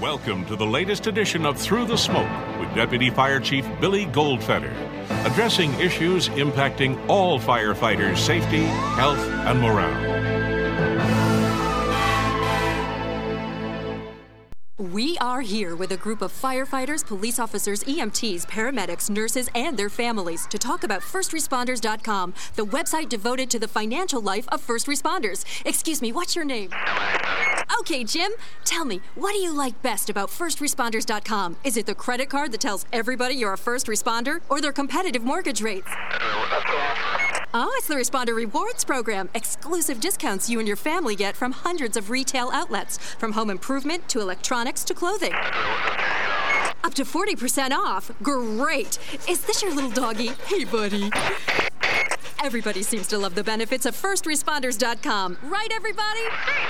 Welcome to the latest edition of Through the Smoke with Deputy Fire Chief Billy Goldfeder, addressing issues impacting all firefighters' safety, health, and morale. We are here with a group of firefighters, police officers, EMTs, paramedics, nurses, and their families to talk about FirstResponders.com, the website devoted to the financial life of first responders. Excuse me, what's your name? Okay, Jim, tell me, what do you like best about FirstResponders.com? Is it the credit card that tells everybody you're a first responder, or their competitive mortgage rates? Oh, it's the Responder Rewards Program. Exclusive discounts you and your family get from hundreds of retail outlets, from home improvement to electronics to clothing. Up to 40% off. Great. Is this your little doggy? Hey, buddy. Everybody seems to love the benefits of FirstResponders.com. Right, everybody?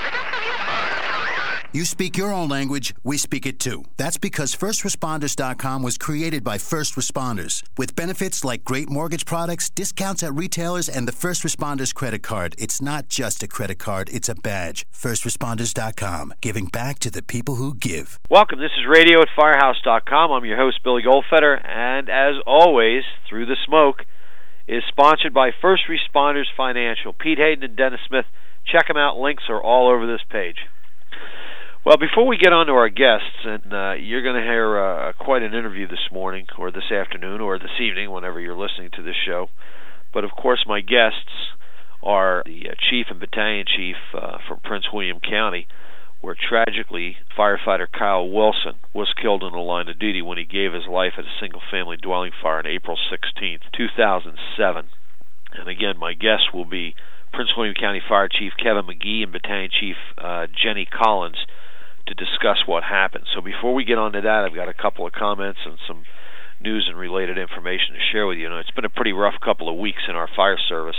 You speak your own language, we speak it too. That's because FirstResponders.com was created by first responders. With benefits like great mortgage products, discounts at retailers, and the First Responders credit card. It's not just a credit card, it's a badge. FirstResponders.com, giving back to the people who give. Welcome, this is Radio at Firehouse.com. I'm your host, Billy Goldfeder, and as always, Through the Smoke is sponsored by First Responders Financial. Pete Hayden and Dennis Smith. Check them out. Links are all over this page. Well, before we get on to our guests, and you're going to hear quite an interview this morning, or this afternoon, or this evening, whenever you're listening to this show. But, of course, my guests are the chief and battalion chief from Prince William County, where tragically firefighter Kyle Wilson was killed in the line of duty when he gave his life at a single-family dwelling fire on April 16th, 2007. And again, my guests will be Prince William County Fire Chief Kevin McGee and Battalion Chief Jenny Collins to discuss what happened. So before we get on to that, I've got a couple of comments and some news and related information to share with you. It's been a pretty rough couple of weeks in our fire service.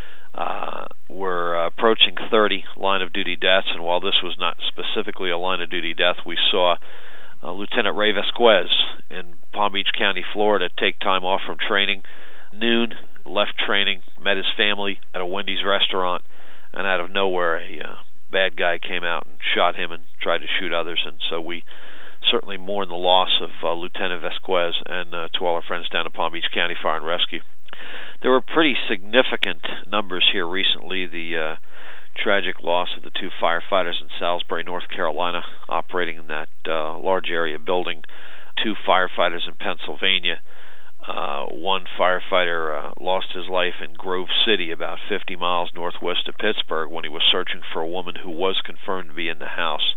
We're approaching 30 line-of-duty deaths, and while this was not specifically a line-of-duty death, we saw Lieutenant Ray Vasquez in Palm Beach County, Florida, take time off from training. Noon, left training, met his family at a Wendy's restaurant, and out of nowhere, a bad guy came out and shot him and tried to shoot others, and so we certainly mourn the loss of Lieutenant Vasquez and to all our friends down in Palm Beach County Fire and Rescue. There were pretty significant numbers here recently. The tragic loss of the two firefighters in Salisbury, North Carolina, operating in that large area building. Two firefighters in Pennsylvania. One firefighter lost his life in Grove City, about 50 miles northwest of Pittsburgh, when he was searching for a woman who was confirmed to be in the house.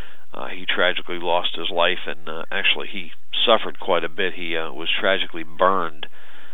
He tragically lost his life, and actually he suffered quite a bit. He was tragically burned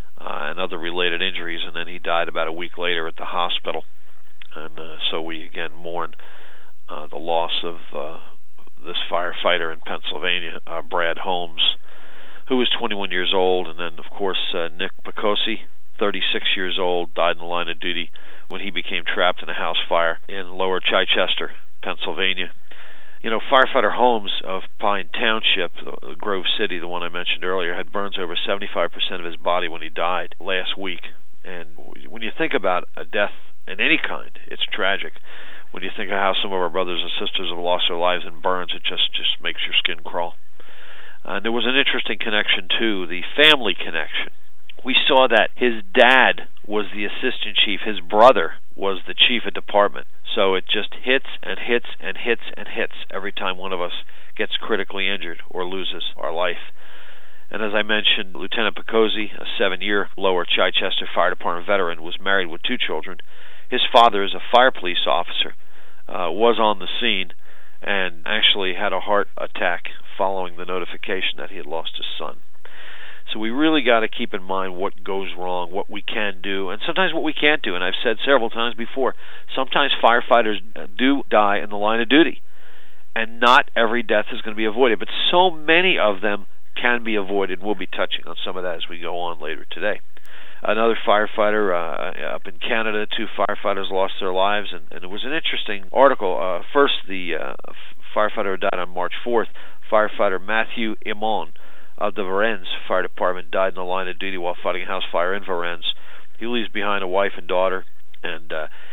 and other related injuries, and then he died about a week later at the hospital. And so we again mourn the loss of this firefighter in Pennsylvania, Brad Holmes, who was 21 years old, and then, of course, Nick Picosi, 36 years old, died in the line of duty when he became trapped in a house fire in Lower Chichester, Pennsylvania. Firefighter Holmes of Pine Township, Grove City, the one I mentioned earlier, had burns over 75% of his body when he died last week. And when you think about a death in any kind, it's tragic. When you think of how some of our brothers and sisters have lost their lives in burns, it just makes your skin crawl. There was an interesting connection, too, the family connection. We saw that his dad was the assistant chief. His brother was the chief of department. So it just hits and hits and hits and hits every time one of us gets critically injured or loses our life. And as I mentioned, Lieutenant Picosi, a 7-year Lower Chichester Fire Department veteran, was married with 2 children. His father is a fire police officer, was on the scene, and actually had a heart attack following the notification that he had lost his son. So we really got to keep in mind what goes wrong, what we can do, and sometimes what we can't do. And I've said several times before, sometimes firefighters do die in the line of duty, and not every death is going to be avoided. But so many of them can be avoided. We'll be touching on some of that as we go on later today. Another firefighter up in Canada, 2 firefighters lost their lives, and it was an interesting article. First, the firefighter who died on March 4th, firefighter Matthew Imon of the Varennes Fire Department, died in the line of duty while fighting a house fire in Varennes. He leaves behind a wife and daughter, and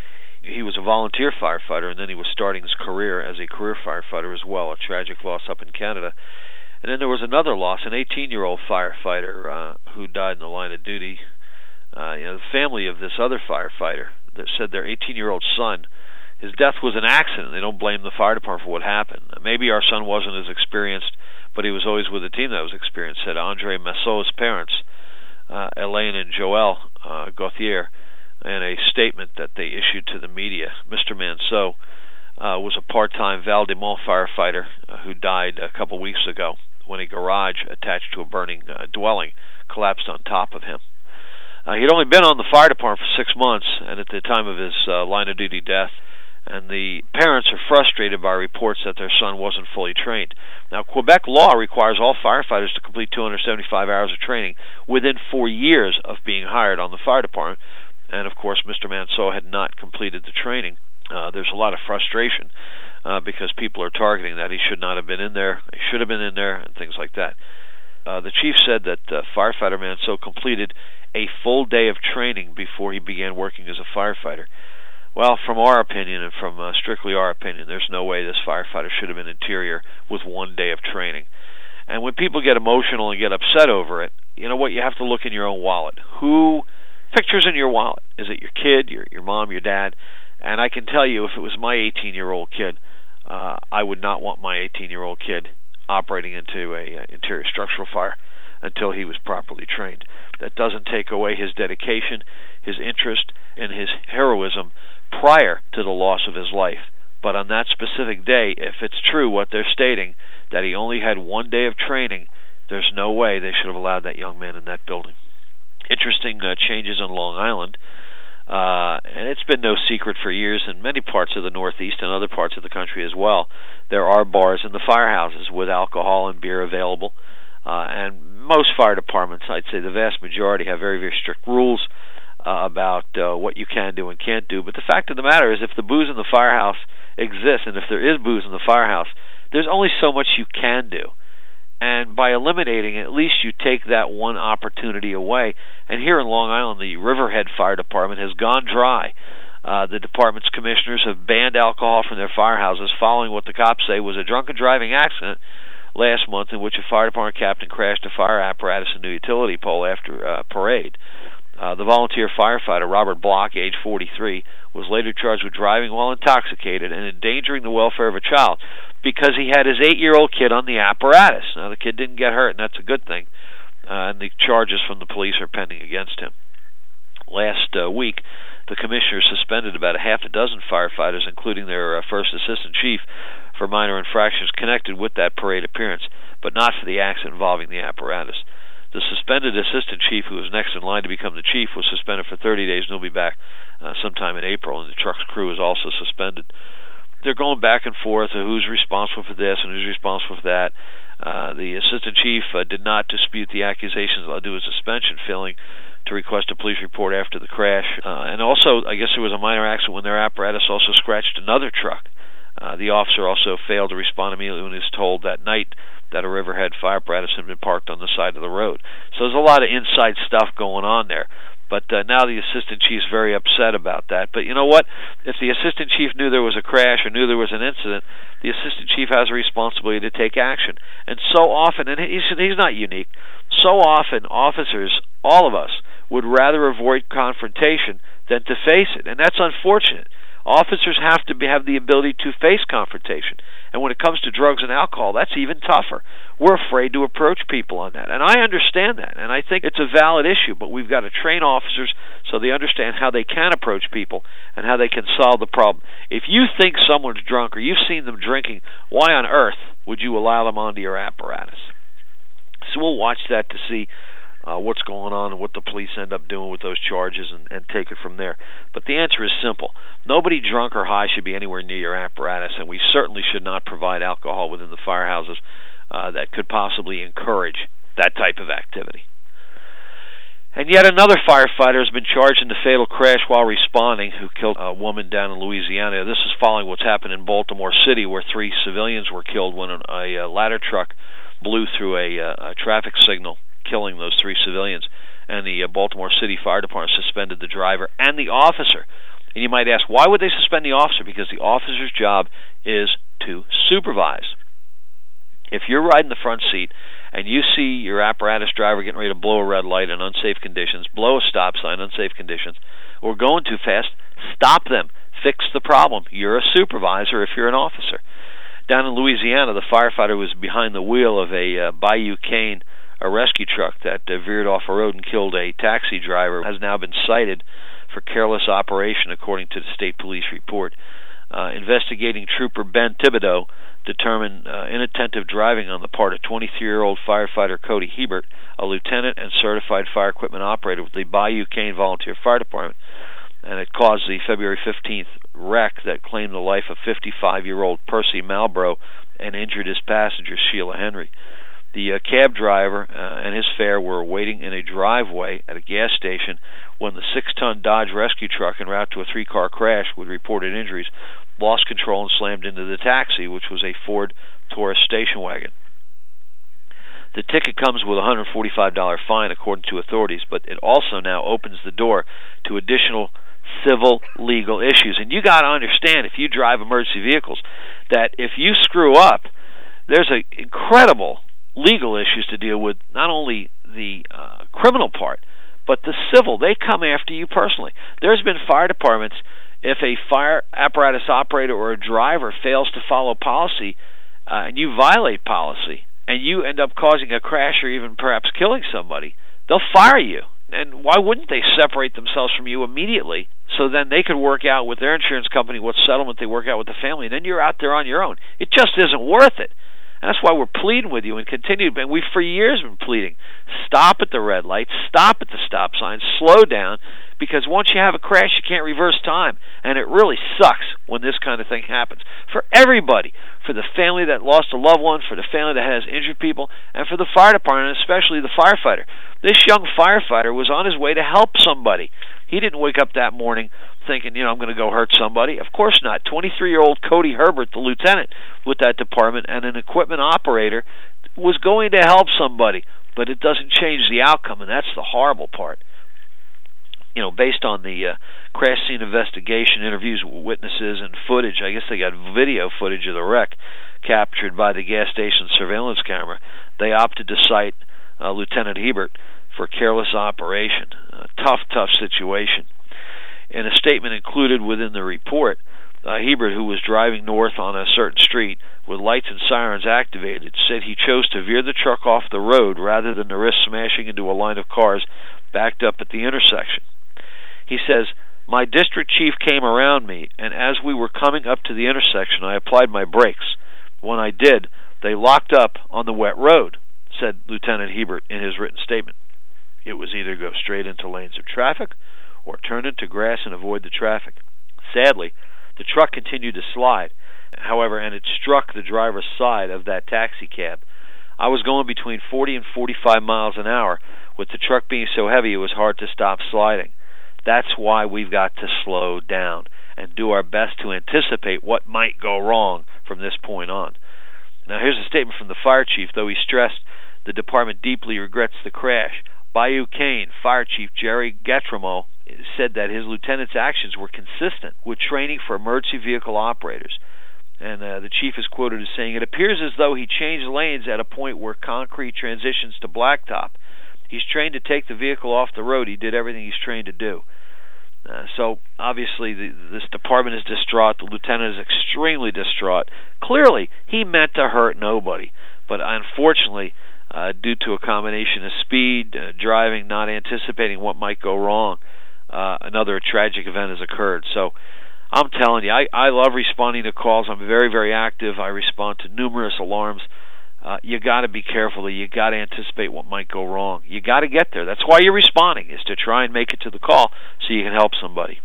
he was a volunteer firefighter, and then he was starting his career as a career firefighter as well, a tragic loss up in Canada. And then there was another loss, an 18-year-old firefighter who died in the line of duty. The family of this other firefighter that said their 18-year-old son, his death was an accident. They don't blame the fire department for what happened. Maybe our son wasn't as experienced, but he was always with a team that was experienced, said Andre Masseau's parents, Elaine and Joel Gauthier, in a statement that they issued to the media. Mr. Manceau was a part-time Val-de-Mont firefighter who died a couple weeks ago when a garage attached to a burning dwelling collapsed on top of him. He'd only been on the fire department for 6 months, and at the time of his line-of-duty death, and the parents are frustrated by reports that their son wasn't fully trained. Now, Quebec law requires all firefighters to complete 275 hours of training within 4 years of being hired on the fire department, and of course Mr. Manceau had not completed the training. There's a lot of frustration because people are targeting that he should not have been in there, he should have been in there, and things like that. The chief said that firefighter Manceau completed a full day of training before he began working as a firefighter. Well, from our opinion, and from strictly our opinion, there's no way this firefighter should have been interior with 1 day of training. And when people get emotional and get upset over it, you know what? You have to look in your own wallet. Who pictures in your wallet? Is it your kid, your mom, your dad? And I can tell you, if it was my 18-year-old kid, I would not want my 18-year-old kid operating into a interior structural fire until he was properly trained. That doesn't take away his dedication, his interest, and his heroism prior to the loss of his life. But on that specific day, if it's true what they're stating, that he only had 1 day of training, there's no way they should have allowed that young man in that building. Interesting changes on Long Island. And it's been no secret for years in many parts of the Northeast and other parts of the country as well. There are bars in the firehouses with alcohol and beer available. And most fire departments, I'd say the vast majority, have very, very strict rules about what you can do and can't do. But the fact of the matter is, if the booze in the firehouse exists, and if there is booze in the firehouse, there's only so much you can do. And by eliminating it, at least you take that one opportunity away. And here in Long Island, the Riverhead Fire Department has gone dry. The department's commissioners have banned alcohol from their firehouses following what the cops say was a drunken driving accident last month in which a fire department captain crashed a fire apparatus into a utility pole after a parade. The volunteer firefighter, Robert Block, age 43, was later charged with driving while intoxicated and endangering the welfare of a child because he had his 8-year-old kid on the apparatus. Now, the kid didn't get hurt, and that's a good thing. And the charges from the police are pending against him. Last week, the commissioner suspended about a half a dozen firefighters, including their first assistant chief, for minor infractions connected with that parade appearance, but not for the accident involving the apparatus. The suspended assistant chief, who was next in line to become the chief, was suspended for 30 days and he'll be back sometime in April, and the truck's crew is also suspended. They're going back and forth of who's responsible for this and who's responsible for that. The assistant chief did not dispute the accusations due to his suspension, failing to request a police report after the crash. And also, I guess there was a minor accident when their apparatus also scratched another truck. The officer also failed to respond immediately when he was told that night that a Riverhead fire apparatus had been parked on the side of the road. So there's a lot of inside stuff going on there. But now the assistant chief's very upset about that. But you know what? If the assistant chief knew there was a crash or knew there was an incident, the assistant chief has a responsibility to take action. And so often, and he's not unique, so often officers, all of us, would rather avoid confrontation than to face it. And that's unfortunate. Officers have to have the ability to face confrontation. And when it comes to drugs and alcohol, that's even tougher. We're afraid to approach people on that. And I understand that. And I think it's a valid issue. But we've got to train officers so they understand how they can approach people and how they can solve the problem. If you think someone's drunk or you've seen them drinking, why on earth would you allow them onto your apparatus? So we'll watch that to see what's going on and what the police end up doing with those charges and take it from there. But the answer is simple. Nobody drunk or high should be anywhere near your apparatus, and we certainly should not provide alcohol within the firehouses that could possibly encourage that type of activity. And yet another firefighter has been charged in the fatal crash while responding who killed a woman down in Louisiana. This is following what's happened in Baltimore City, where 3 civilians were killed when a ladder truck blew through a traffic signal, killing those 3 civilians, and the Baltimore City Fire Department suspended the driver and the officer And you might ask, why would they suspend the officer? Because the officer's job is to supervise. If you're riding the front seat and you see your apparatus driver getting ready to blow a red light in unsafe conditions, blow a stop sign in unsafe conditions, or going too fast, stop them. Fix the problem. You're a supervisor if you're an officer. Down in Louisiana, the firefighter was behind the wheel of a Bayou Cane, a rescue truck that veered off a road and killed a taxi driver. Has now been cited for careless operation, according to the state police report. Investigating trooper Ben Thibodeau determined inattentive driving on the part of 23-year-old firefighter Cody Hebert, a lieutenant and certified fire equipment operator with the Bayou Cane Volunteer Fire Department, and it caused the February 15th wreck that claimed the life of 55-year-old Percy Malbrough and injured his passenger, Sheila Henry. The cab driver and his fare were waiting in a driveway at a gas station when the 6-ton Dodge rescue truck, en route to a 3-car crash with reported injuries, lost control and slammed into the taxi, which was a Ford Taurus station wagon. The ticket comes with a $145 fine, according to authorities, but it also now opens the door to additional civil legal issues. And you got to understand, if you drive emergency vehicles, that if you screw up, there's an incredible legal issues to deal with, not only the criminal part, but the civil. They come after you personally. There's been fire departments, if a fire apparatus operator or a driver fails to follow policy, and you violate policy, and you end up causing a crash or even perhaps killing somebody, they'll fire you. And why wouldn't they separate themselves from you immediately, so then they could work out with their insurance company what settlement they work out with the family, and then you're out there on your own. It just isn't worth it. And that's why we're pleading with you and continue. And we've for years been pleading. Stop at the red light. Stop at the stop sign. Slow down. Because once you have a crash, you can't reverse time. And it really sucks when this kind of thing happens. For everybody. For the family that lost a loved one. For the family that has injured people. And for the fire department, and especially the firefighter. This young firefighter was on his way to help somebody. He didn't wake up that morning thinking, I'm going to go hurt somebody. Of course not. 23-year-old Cody Hebert, the lieutenant with that department, and an equipment operator, was going to help somebody. But it doesn't change the outcome, and that's the horrible part. Based on the crash scene investigation, interviews with witnesses, and footage, I guess they got video footage of the wreck captured by the gas station surveillance camera, they opted to cite Lieutenant Hebert for careless operation. Tough situation. In a statement included within the report, Hebert, who was driving north on a certain street with lights and sirens activated, said he chose to veer the truck off the road rather than to risk smashing into a line of cars backed up at the intersection. He says, "My district chief came around me, and as we were coming up to the intersection, I applied my brakes. When I did, they locked up on the wet road," said Lieutenant Hebert in his written statement. "It was either go straight into lanes of traffic or turn into grass and avoid the traffic. Sadly, the truck continued to slide, however, and it struck the driver's side of that taxi cab. I was going between 40 and 45 miles an hour. With the truck being so heavy, it was hard to stop sliding. That's why we've got to slow down and do our best to anticipate what might go wrong from this point on." Now, here's a statement from the fire chief. Though he stressed the department deeply regrets the crash, Bayou Cane Fire Chief Jerry Gatramo said that his lieutenant's actions were consistent with training for emergency vehicle operators. And the chief is quoted as saying, "It appears as though he changed lanes at a point where concrete transitions to blacktop. He's trained to take the vehicle off the road. He did everything he's trained to do." So, obviously, this department is distraught. The lieutenant is extremely distraught. Clearly, he meant to hurt nobody. But unfortunately, due to a combination of speed, driving, not anticipating what might go wrong, another tragic event has occurred. So, I'm telling you, I love responding to calls. I'm very, very active. I respond to numerous alarms. You got to be careful. You got to anticipate what might go wrong. You got to get there. That's why you're responding, is to try and make it to the call so you can help somebody.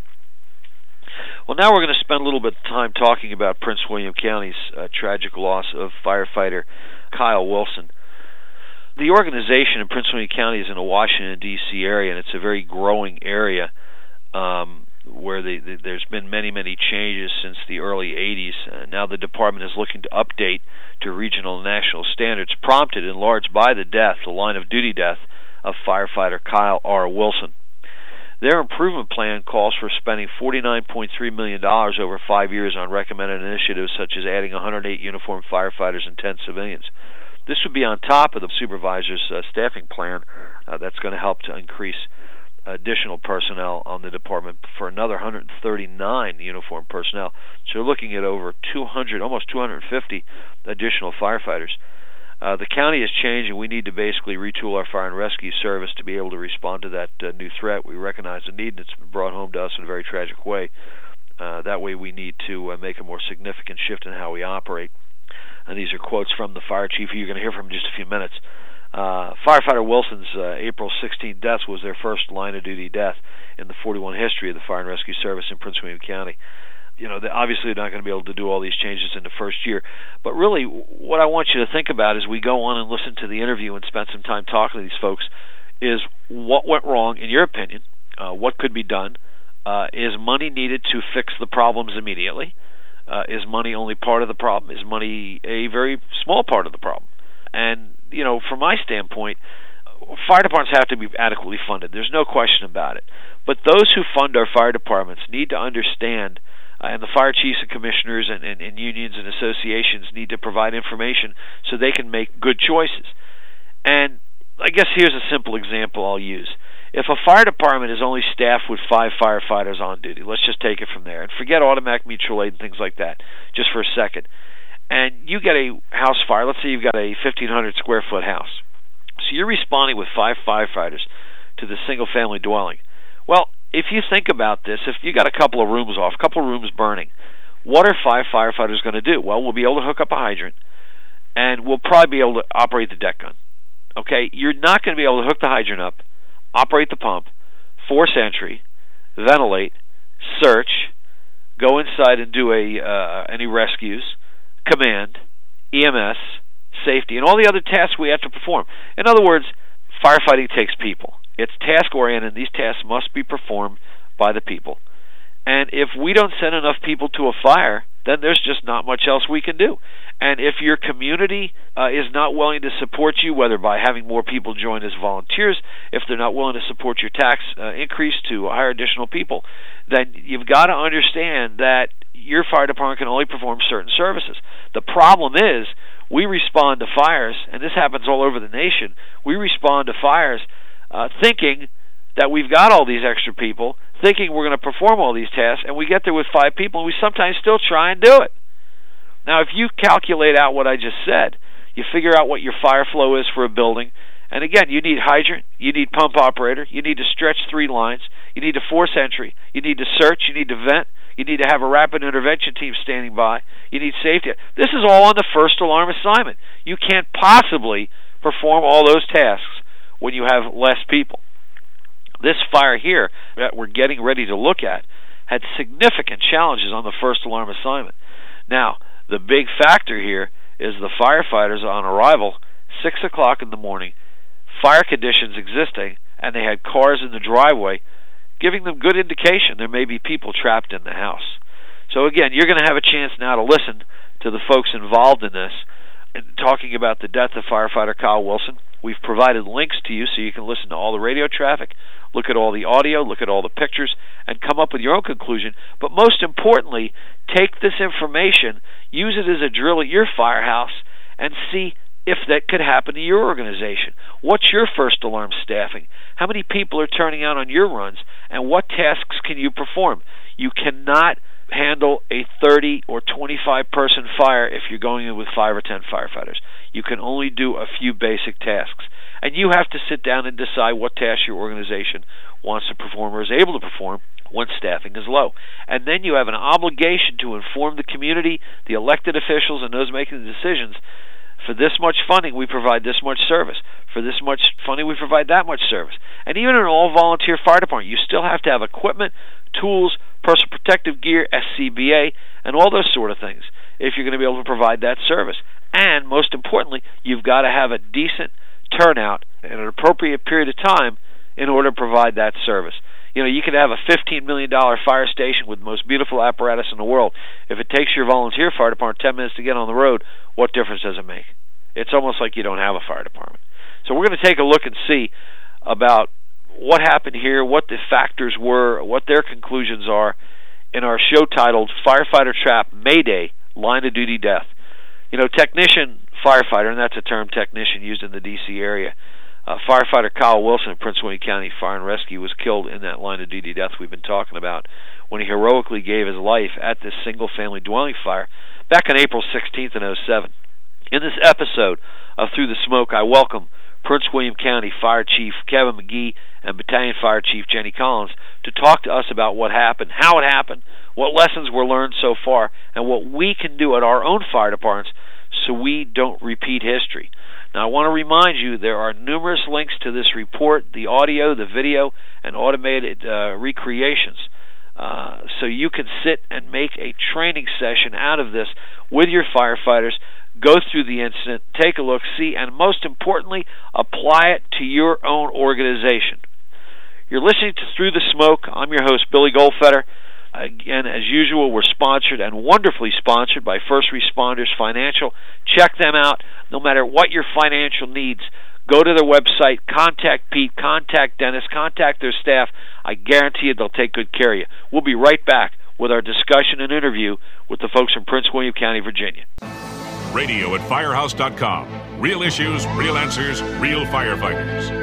Well, now we're going to spend a little bit of time talking about Prince William County's tragic loss of firefighter Kyle Wilson. The organization in Prince William County is in the Washington, D.C. area, and it's a very growing area where there's been many changes since the early 80s. Now the department is looking to update to regional and national standards, prompted in large by the line of duty death of firefighter Kyle R. Wilson. Their improvement plan calls for spending $49.3 million over 5 years on recommended initiatives such as adding 108 uniformed firefighters and 10 civilians. This would be on top of the supervisor's staffing plan that's going to help to increase additional personnel on the department for another 139 uniformed personnel. So you're looking at over 200, almost 250 additional firefighters. The county has changed, and we need to basically retool our fire and rescue service to be able to respond to that new threat. We recognize the need, and it's been brought home to us in a very tragic way. That way we need to make a more significant shift in how we operate. And these are quotes from the fire chief, who you're going to hear from in just a few minutes. Firefighter Wilson's April 16 death was their first line-of-duty death in the 41 history of the Fire and Rescue Service in Prince William County. You know, obviously they're not going to be able to do all these changes in the first year. But really, what I want you to think about as we go on and listen to the interview and spend some time talking to these folks is what went wrong, in your opinion, what could be done. Is money needed to fix the problems immediately? Is money only part of the problem? Is money a very small part of the problem? And, you know, from my standpoint, fire departments have to be adequately funded. There's no question about it. But those who fund our fire departments need to understand, and the fire chiefs and commissioners and unions and associations need to provide information so they can make good choices. And I guess here's a simple example I'll use. If a fire department is only staffed with 5 firefighters on duty, let's just take it from there, and forget automatic mutual aid and things like that, just for a second. And you get a house fire, let's say you've got a 1,500 square foot house. So you're responding with 5 firefighters to the single family dwelling. Well, if you think about this, if you got a couple of rooms off, a couple of rooms burning, what are 5 firefighters going to do? Well, we'll be able to hook up a hydrant, and we'll probably be able to operate the deck gun. Okay, you're not going to be able to hook the hydrant up, operate the pump, force entry, ventilate, search, go inside and do any rescues, command, EMS, safety, and all the other tasks we have to perform. In other words, firefighting takes people. It's task-oriented. These tasks must be performed by the people. And if we don't send enough people to a fire, then there's just not much else we can do. And if your community is not willing to support you, whether by having more people join as volunteers, if they're not willing to support your tax increase to hire additional people, then you've got to understand that your fire department can only perform certain services. The problem is we respond to fires, and this happens all over the nation, we respond to fires thinking that we've got all these extra people, thinking we're going to perform all these tasks, and we get there with 5 people, and we sometimes still try and do it. Now, if you calculate out what I just said, you figure out what your fire flow is for a building, and again, you need hydrant, you need pump operator, you need to stretch 3 lines, you need to force entry, you need to search, you need to vent, you need to have a rapid intervention team standing by, you need safety. This is all on the first alarm assignment. You can't possibly perform all those tasks when you have less people. This fire here that we're getting ready to look at had significant challenges on the first alarm assignment. Now, the big factor here is the firefighters on arrival, 6 o'clock in the morning, fire conditions existing, and they had cars in the driveway, giving them good indication there may be people trapped in the house. So again, you're going to have a chance now to listen to the folks involved in this, and talking about the death of firefighter Kyle Wilson. We've provided links to you so you can listen to all the radio traffic, look at all the audio, look at all the pictures, and come up with your own conclusion. But most importantly, take this information, use it as a drill at your firehouse, and see if that could happen to your organization. What's your first alarm staffing? How many people are turning out on your runs? And what tasks can you perform? You cannot handle a 30 or 25 person fire if you're going in with 5 or 10 firefighters. You can only do a few basic tasks. And you have to sit down and decide what tasks your organization wants to perform or is able to perform when staffing is low. And then you have an obligation to inform the community, the elected officials, and those making the decisions. For this much funding, we provide this much service. For this much funding, we provide that much service. And even in an all-volunteer fire department, you still have to have equipment, tools, personal protective gear, SCBA, and all those sort of things if you're going to be able to provide that service. And most importantly, you've got to have a decent turnout in an appropriate period of time in order to provide that service. You know, you could have a $15 million fire station with the most beautiful apparatus in the world. If it takes your volunteer fire department 10 minutes to get on the road, what difference does it make? It's almost like you don't have a fire department. So we're going to take a look and see about what happened here, what the factors were, what their conclusions are in our show titled Firefighter Trap Mayday Line of Duty Death. You know, technician firefighter, and that's a term technician used in the D.C. area, firefighter Kyle Wilson of Prince William County Fire and Rescue was killed in that line of duty death we've been talking about when he heroically gave his life at this single-family dwelling fire back on April 16th in 2007. In this episode of Through the Smoke, I welcome Prince William County Fire Chief Kevin McGee and Battalion Fire Chief Jenny Collins to talk to us about what happened, how it happened, what lessons were learned so far, and what we can do at our own fire departments so we don't repeat history. Now, I want to remind you there are numerous links to this report, the audio, the video, and automated recreations. So you can sit and make a training session out of this with your firefighters, go through the incident, take a look, see, and most importantly, apply it to your own organization. You're listening to Through the Smoke. I'm your host, Billy Goldfeder. Again, as usual, we're sponsored and wonderfully sponsored by First Responders Financial. Check them out. No matter what your financial needs, go to their website, contact Pete, contact Dennis, contact their staff. I guarantee you they'll take good care of you. We'll be right back with our discussion and interview with the folks from Prince William County, Virginia. Radio at Firehouse.com. Real issues, real answers, real firefighters.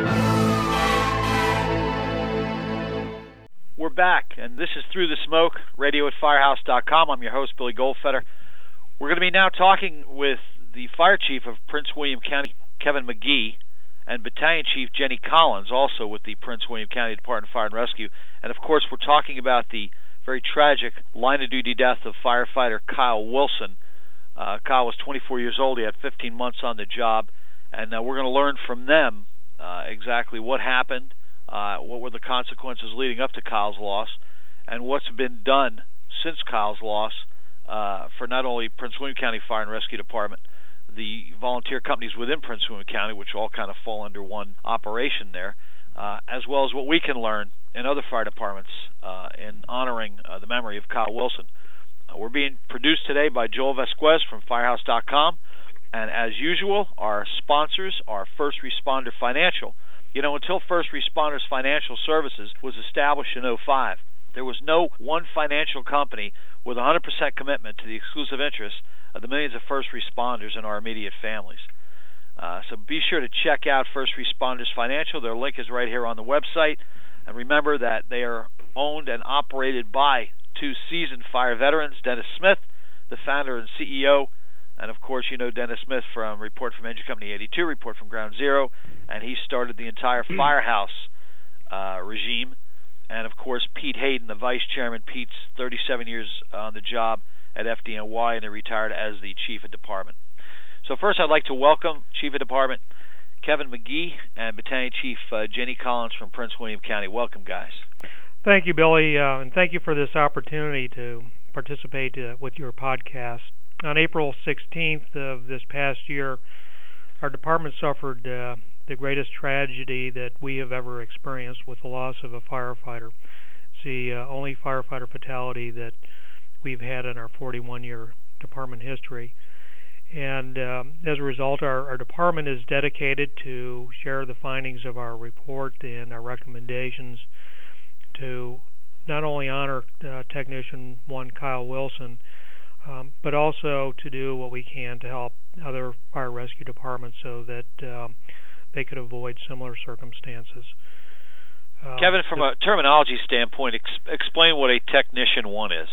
We're back, and this is Through the Smoke, radio at Firehouse.com. I'm your host, Billy Goldfeder. We're going to be now talking with the Fire Chief of Prince William County, Kevin McGee, and Battalion Chief Jenny Collins, also with the Prince William County Department of Fire and Rescue. And, of course, we're talking about the very tragic line-of-duty death of firefighter Kyle Wilson. Kyle was 24 years old. He had 15 months on the job. And we're going to learn from them exactly what happened, what were the consequences leading up to Kyle's loss, and what's been done since Kyle's loss for not only Prince William County Fire and Rescue Department, the volunteer companies within Prince William County, which all kind of fall under one operation there, as well as what we can learn in other fire departments in honoring the memory of Kyle Wilson. We're being produced today by Joel Vasquez from Firehouse.com, and as usual, our sponsors are First Responder Financial. You know, until First Responders Financial Services was established in 2005, there was no one financial company with 100% commitment to the exclusive interests of the millions of first responders and our immediate families. So be sure to check out First Responders Financial. Their link is right here on the website. And remember that they are owned and operated by two seasoned fire veterans, Dennis Smith, the founder and CEO, and of course you know Dennis Smith from Report from Engine Company 82, Report from Ground Zero, and he started the entire Firehouse regime. And of course Pete Hayden, the vice chairman. Pete's 37 years on the job at FDNY, and he retired as the chief of department. So first I'd like to welcome Chief of Department Kevin McGee and Battalion Chief Jenny Collins from Prince William County. Welcome, guys. Thank you, Billy, and thank you for this opportunity to participate with your podcast. On April 16th of this past year, our department suffered the greatest tragedy that we have ever experienced with the loss of a firefighter. It's the only firefighter fatality that we've had in our 41-year department history. And as a result, our department is dedicated to share the findings of our report and our recommendations to not only honor Technician 1 Kyle Wilson, but also to do what we can to help other fire rescue departments so that they could avoid similar circumstances. Kevin, from a terminology standpoint, explain what a Technician 1 is.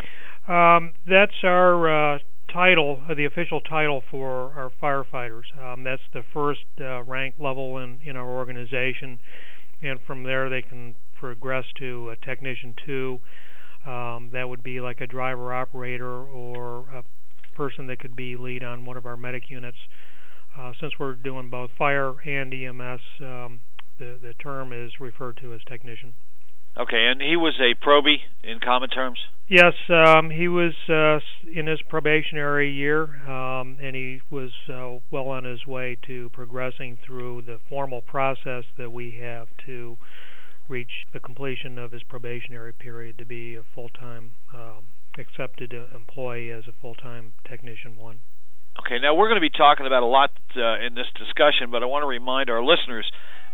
That's our title, the official title for our firefighters. That's the first rank level in our organization, and from there they can progress to a Technician 2. That would be like a driver operator or a person that could be lead on one of our medic units. Since we're doing both fire and EMS, the term is referred to as technician. Okay, and he was a probie in common terms? Yes, he was in his probationary year, and he was well on his way to progressing through the formal process that we have to reach the completion of his probationary period to be a full-time accepted employee as a full-time Technician 1. Okay, now we're going to be talking about a lot in this discussion, but I want to remind our listeners,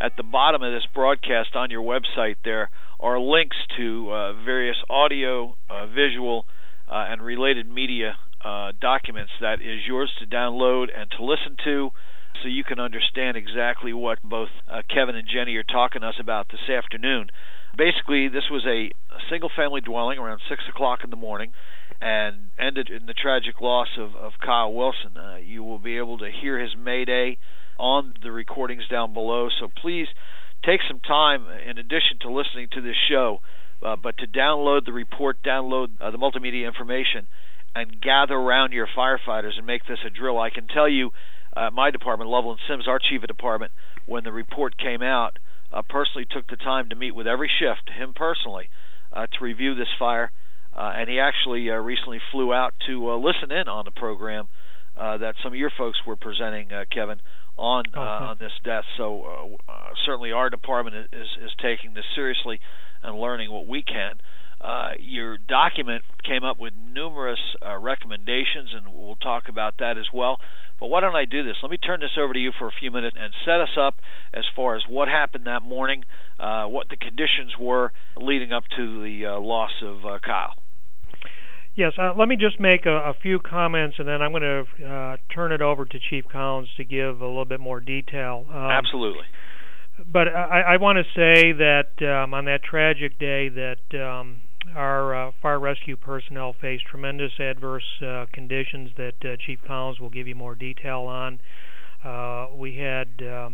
at the bottom of this broadcast on your website there are links to various audio, visual, and related media documents that is yours to download and to listen to, so you can understand exactly what both Kevin and Jenny are talking to us about this afternoon. Basically, this was a single-family dwelling around 6 o'clock in the morning and ended in the tragic loss of Kyle Wilson. You will be able to hear his mayday on the recordings down below, so please take some time, in addition to listening to this show, but to download the report, download the multimedia information, and gather around your firefighters and make this a drill. I can tell you, my department, Lovell and Sims, our chief of department, when the report came out, personally took the time to meet with every shift, him personally, to review this fire, and he actually recently flew out to listen in on the program that some of your folks were presenting, Kevin, on this death. So certainly our department is taking this seriously and learning what we can. Your document came up with numerous recommendations, and we'll talk about that as well. But why don't I do this? Let me turn this over to you for a few minutes and set us up as far as what happened that morning, what the conditions were leading up to the loss of Kyle. Yes, let me just make a few comments, and then I'm going to turn it over to Chief Collins to give a little bit more detail. Absolutely. But I want to say that on that tragic day that our fire rescue personnel faced tremendous adverse conditions that Chief Collins will give you more detail on. We had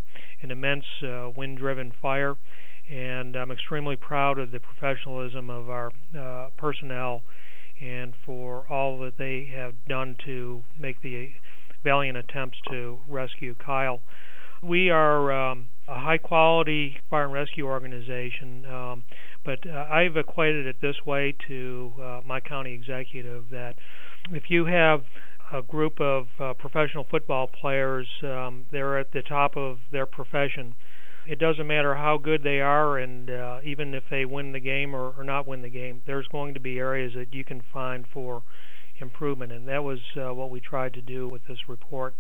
an immense wind-driven fire, and I'm extremely proud of the professionalism of our personnel and for all that they have done to make the valiant attempts to rescue Kyle. We are a high-quality fire and rescue organization, but I've equated it this way to my county executive, that if you have a group of professional football players, they're at the top of their profession. It doesn't matter how good they are, and even if they win the game or not win the game, there's going to be areas that you can find for improvement, and that was what we tried to do with this report.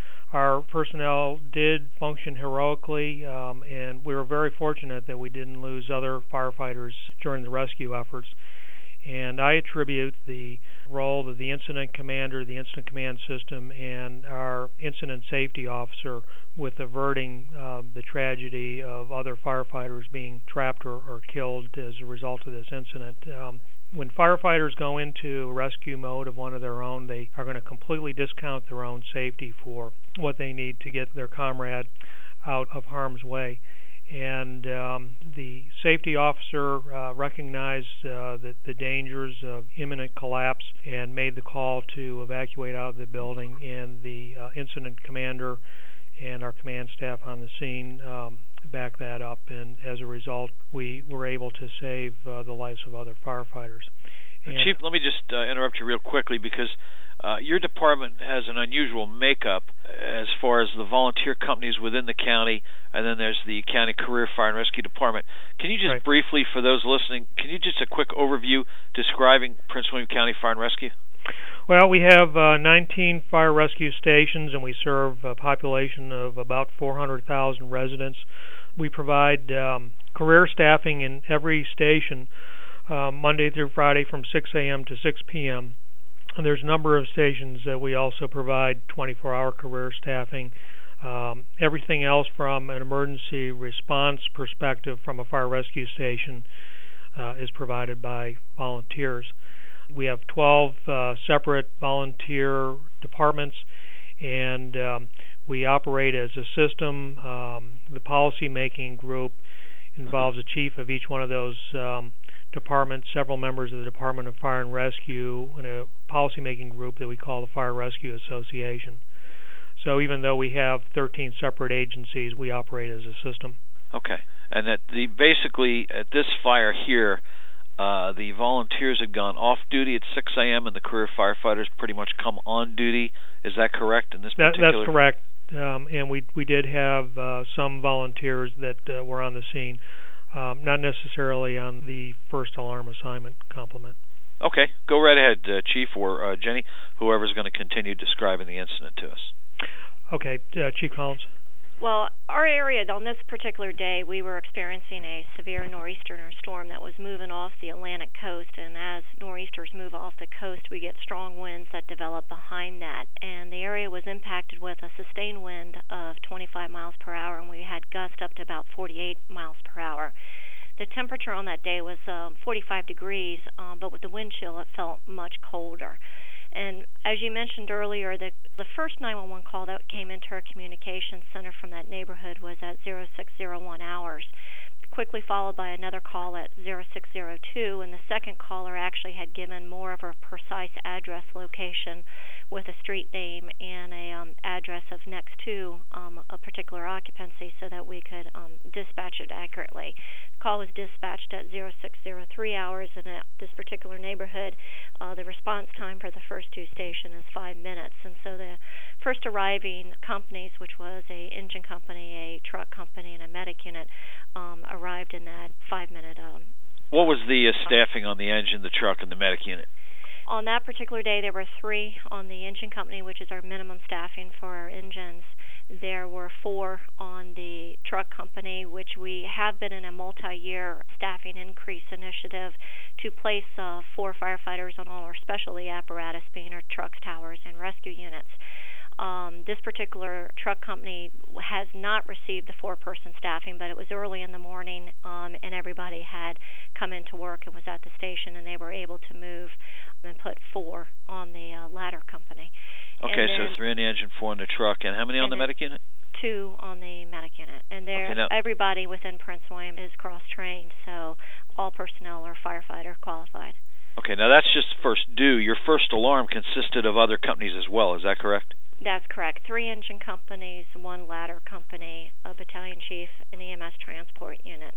Our personnel did function heroically, and we were very fortunate that we didn't lose other firefighters during the rescue efforts. And I attribute the role of the incident commander, the incident command system, and our incident safety officer with averting the tragedy of other firefighters being trapped or killed as a result of this incident. When firefighters go into rescue mode of one of their own, they are going to completely discount their own safety for what they need to get their comrade out of harm's way. And the safety officer recognized the dangers of imminent collapse and made the call to evacuate out of the building, and the incident commander and our command staff on the scene back that up, and as a result we were able to save the lives of other firefighters. Chief, let me just interrupt you real quickly, because your department has an unusual makeup as far as the volunteer companies within the county, and then there's the County Career Fire and Rescue Department. Can you just briefly, for those listening, can you just a quick overview describing Prince William County Fire and Rescue? Well, we have 19 fire rescue stations, and we serve a population of about 400,000 residents. We provide career staffing in every station Monday through Friday from 6 a.m. to 6 p.m. And there's a number of stations that we also provide 24-hour career staffing. Everything else from an emergency response perspective from a fire rescue station is provided by volunteers. We have 12 separate volunteer departments, and we operate as a system. The policy-making group involves a chief of each one of those departments, several members of the Department of Fire and Rescue, and a policy-making group that we call the Fire Rescue Association. So even though we have 13 separate agencies, we operate as a system. Okay. And that basically at this fire here, the volunteers had gone off duty at 6 a.m. and the career firefighters pretty much come on duty. Is that correct in this particular? That's correct. And we did have some volunteers that were on the scene, not necessarily on the first alarm assignment complement. Okay. Go right ahead, Chief, or Jenny, whoever's going to continue describing the incident to us. Okay, Chief Collins. Well, our area, on this particular day, we were experiencing a severe nor'easter storm that was moving off the Atlantic coast, and as nor'easters move off the coast, we get strong winds that develop behind that, and the area was impacted with a sustained wind of 25 miles per hour, and we had gusts up to about 48 miles per hour. The temperature on that day was 45 degrees, but with the wind chill, it felt much colder. And as you mentioned earlier, the first 911 call that came into our communications center from that neighborhood was at 0601 hours, quickly followed by another call at 0602, and the second caller actually had given more of a precise address location with a street name and a address of next to a particular occupancy so that we could dispatch it accurately. The call was dispatched at 0603 hours, and at this particular neighborhood, the response time for the first two stations is 5 minutes. And so the first arriving companies, which was a engine company, a truck company, and a medic unit, arrived in that 5-minute. What was the staffing on the engine, the truck, and the medic unit? On that particular day, there were 3 on the engine company, which is our minimum staffing for our engines. There were 4 on the truck company, which we have been in a multi-year staffing increase initiative to place 4 firefighters on all our specialty apparatus, being our trucks, towers, and rescue units. This particular truck company has not received the 4-person staffing, but it was early in the morning, and everybody had come into work and was at the station, and they were able to move and put 4 on the ladder company. Okay, so 3 on the engine, 4 on the truck, and how many on the medic unit? 2 on the medic unit, and everybody within Prince William is cross-trained, so all personnel are firefighter qualified. Okay, now that's just first due. Your first alarm consisted of other companies as well, is that correct? That's correct. 3 engine companies, 1 ladder company, a battalion chief, an EMS transport unit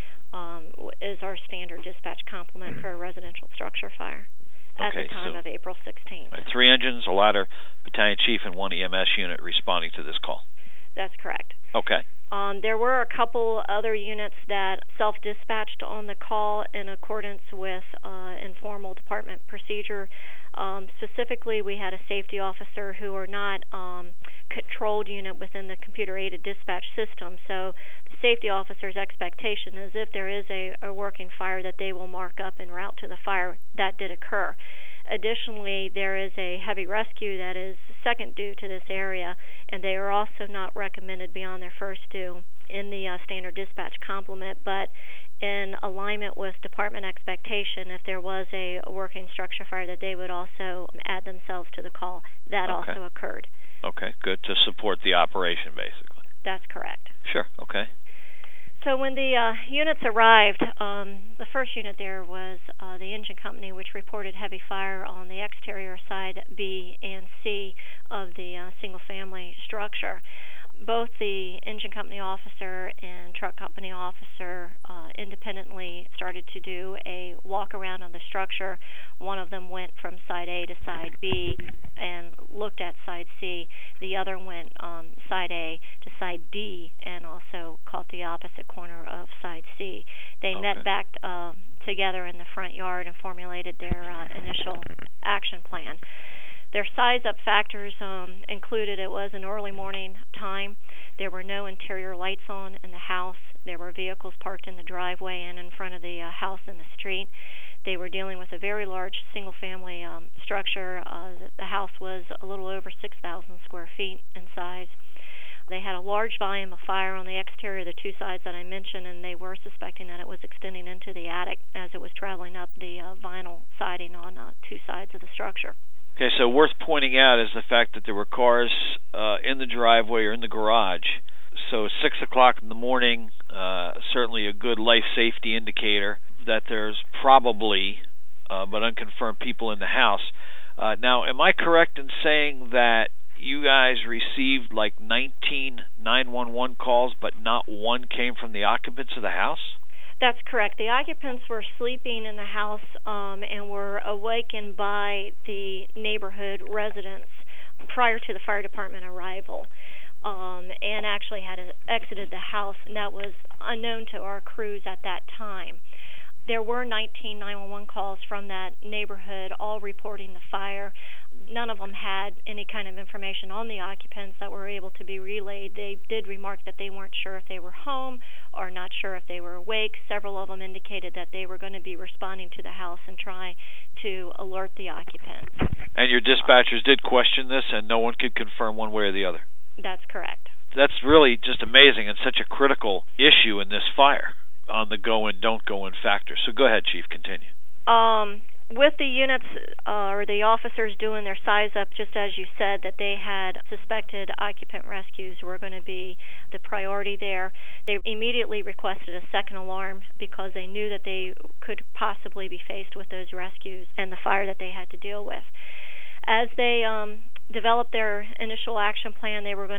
is our standard dispatch complement for a residential structure fire at the time of April 16th. Right, 3 engines, a ladder, battalion chief, and 1 EMS unit responding to this call. That's correct. Okay. There were a couple other units that self-dispatched on the call in accordance with informal department procedure. Specifically, we had a safety officer who are not controlled unit within the computer-aided dispatch system. So the safety officer's expectation is if there is a working fire that they will mark up en route to the fire. That did occur. Additionally, there is a heavy rescue that is second due to this area, and they are also not recommended beyond their first due in the standard dispatch complement, but in alignment with department expectation, if there was a working structure fire, that they would also add themselves to the call. That also occurred. Okay, good, to support the operation, basically. That's correct. Sure, okay. So when the units arrived, the first unit there was the engine company, which reported heavy fire on the exterior side B and C of the single-family structure. Both the engine company officer and truck company officer independently started to do a walk-around on the structure. One of them went from side A to side B and looked at side C. The other went side A to side D and also caught the opposite corner of side C. They met back together in the front yard and formulated their initial action plan. Their size-up factors included it was an early morning time. There were no interior lights on in the house. There were vehicles parked in the driveway and in front of the house in the street. They were dealing with a very large single-family structure. The house was a little over 6,000 square feet in size. They had a large volume of fire on the exterior of the 2 sides that I mentioned, and they were suspecting that it was extending into the attic as it was traveling up the vinyl siding on 2 sides of the structure. Okay, so worth pointing out is the fact that there were cars in the driveway or in the garage. So 6 o'clock in the morning, certainly a good life safety indicator that there's probably, but unconfirmed, people in the house. Now, am I correct in saying that you guys received like 19 911 calls, but not one came from the occupants of the house? That's correct. The occupants were sleeping in the house and were awakened by the neighborhood residents prior to the fire department arrival and actually had exited the house, and that was unknown to our crews at that time. There were 19 911 calls from that neighborhood, all reporting the fire. none of them had any kind of information on the occupants that were able to be relayed. They did remark that they weren't sure if they were home or not sure if they were awake. Several of them indicated that they were going to be responding to the house and try to alert the occupants. And your dispatchers did question this, and no one could confirm one way or the other? That's correct. That's really just amazing and such a critical issue in this fire on the go-in, don't-go-in factor. So go ahead, Chief, continue. With the units or the officers doing their size-up, just as you said, that they had suspected occupant rescues were going to be the priority there, they immediately requested a second alarm because they knew that they could possibly be faced with those rescues and the fire that they had to deal with. As they developed their initial action plan, they were going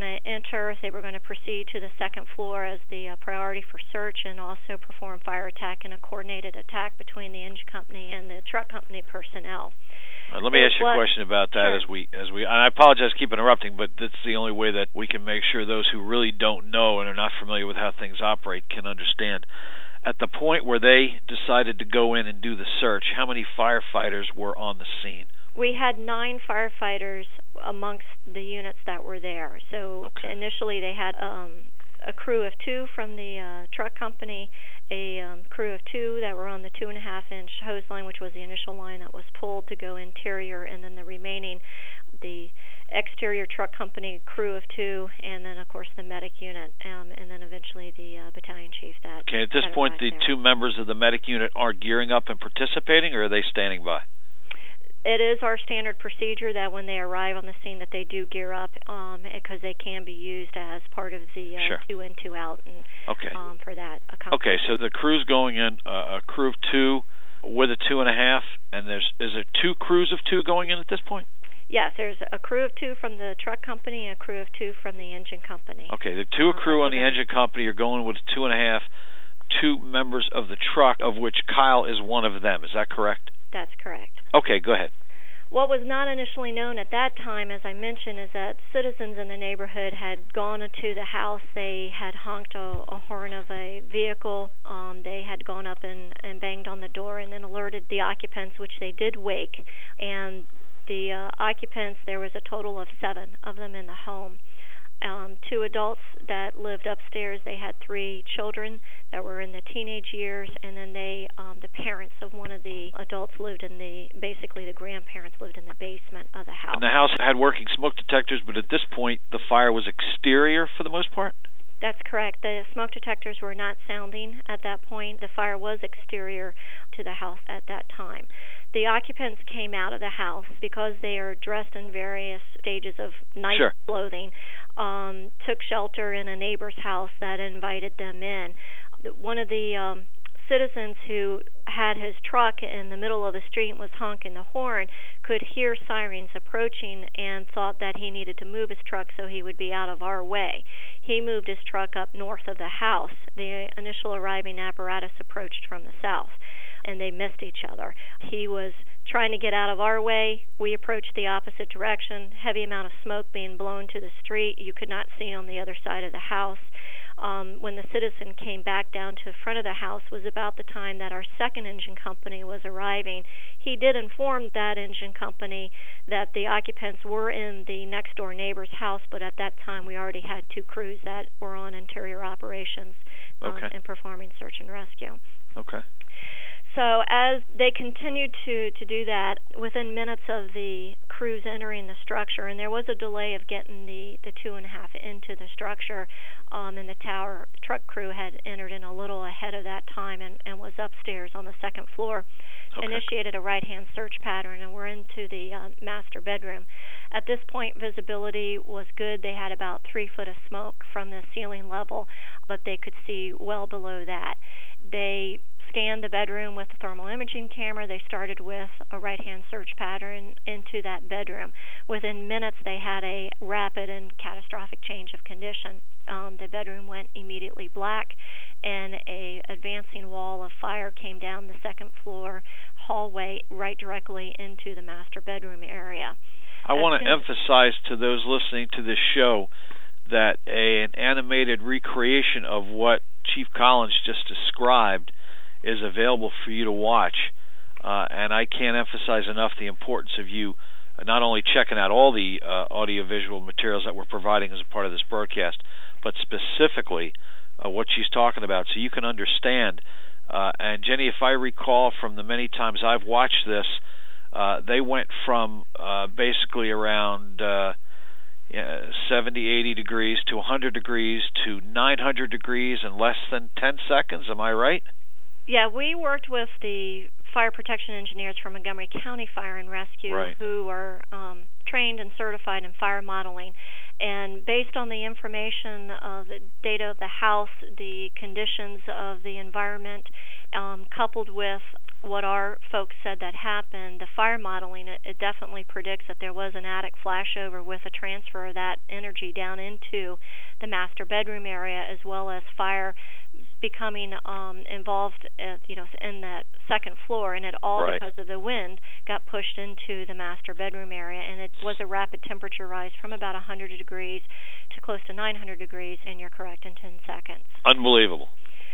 to proceed to the second floor as the priority for search and also perform fire attack and a coordinated attack between the engine company and the truck company personnel. Let me ask you a question about that. Sure. as we and I apologize to keep interrupting, but that's the only way that we can make sure those who really don't know and are not familiar with how things operate can understand. At the point where they decided to go in and do the search, how many firefighters were on the scene? We had 9 firefighters amongst the units that were there. So Initially they had a crew of 2 from the truck company, a crew of 2 that were on the 2.5-inch hose line, which was the initial line that was pulled to go interior, and then the remaining, the exterior truck company crew of 2, and then of course the medic unit, and then eventually the battalion chief. Okay, at this point the 2 members of the medic unit are gearing up and participating, or are they standing by? It is our standard procedure that when they arrive on the scene that they do gear up because they can be used as part of the 2 in, 2 out and, for that. Okay, so the crew's going in, a crew of 2 with a 2.5, and is there 2 crews of 2 going in at this point? Yes, there's a crew of 2 from the truck company and a crew of 2 from the engine company. Okay, the 2 crew on the engine company are going with 2.5, 2 members of the truck, of which Kyle is one of them. Is that correct? That's correct. Okay, go ahead. What was not initially known at that time, as I mentioned, is that citizens in the neighborhood had gone into the house. They had honked a horn of a vehicle. They had gone up and banged on the door and then alerted the occupants, which they did wake. And the occupants, there was a total of 7 of them in the home. 2 adults that lived upstairs. They had 3 children that were in the teenage years, and then the parents of one of the adults lived in basically the grandparents lived in the basement of the house. And the house had working smoke detectors, but at this point the fire was exterior for the most part? That's correct. The smoke detectors were not sounding at that point. The fire was exterior to the house at that time. The occupants came out of the house because they are dressed in various stages of night clothing, took shelter in a neighbor's house that invited them in. One of the citizens who had his truck in the middle of the street and was honking the horn could hear sirens approaching and thought that he needed to move his truck so he would be out of our way. He moved his truck up north of the house. The initial arriving apparatus approached from the south, and they missed each other. He was trying to get out of our way. We approached the opposite direction, heavy amount of smoke being blown to the street. You could not see on the other side of the house. When the citizen came back down to the front of the house was about the time that our second engine company was arriving. He did inform that engine company that the occupants were in the next door neighbor's house, but at that time we already had 2 crews that were on interior operations and performing search and rescue. Okay. So as they continued to do that, within minutes of the crews entering the structure, and there was a delay of getting the 2.5 into the structure, and the tower truck crew had entered in a little ahead of that time and was upstairs on the second floor, initiated a right-hand search pattern, and were into the master bedroom. At this point, visibility was good. They had about 3 foot of smoke from the ceiling level, but they could see well below that. They scanned the bedroom with a thermal imaging camera. They started with a right-hand search pattern into that bedroom. Within minutes, they had a rapid and catastrophic change of condition. The bedroom went immediately black, and a advancing wall of fire came down the second floor hallway right directly into the master bedroom area. I want to emphasize to those listening to this show that an animated recreation of what Chief Collins just described is available for you to watch, and I can't emphasize enough the importance of you not only checking out all the audiovisual materials that we're providing as a part of this broadcast, but specifically what she's talking about, so you can understand. And Jenny, if I recall from the many times I've watched this, they went from basically around 70, 80 degrees to 100 degrees to 900 degrees in less than 10 seconds. Am I right? Yeah, we worked with the fire protection engineers from Montgomery County Fire and Rescue, right, who are trained and certified in fire modeling. And based on the information, the data of the house, the conditions of the environment, coupled with what our folks said that happened, the fire modeling, it definitely predicts that there was an attic flashover with a transfer of that energy down into the master bedroom area, as well as fire becoming involved in that second floor, and it all, right, because of the wind, got pushed into the master bedroom area, and it was a rapid temperature rise from about 100 degrees to close to 900 degrees, and you're correct, in 10 seconds. Unbelievable.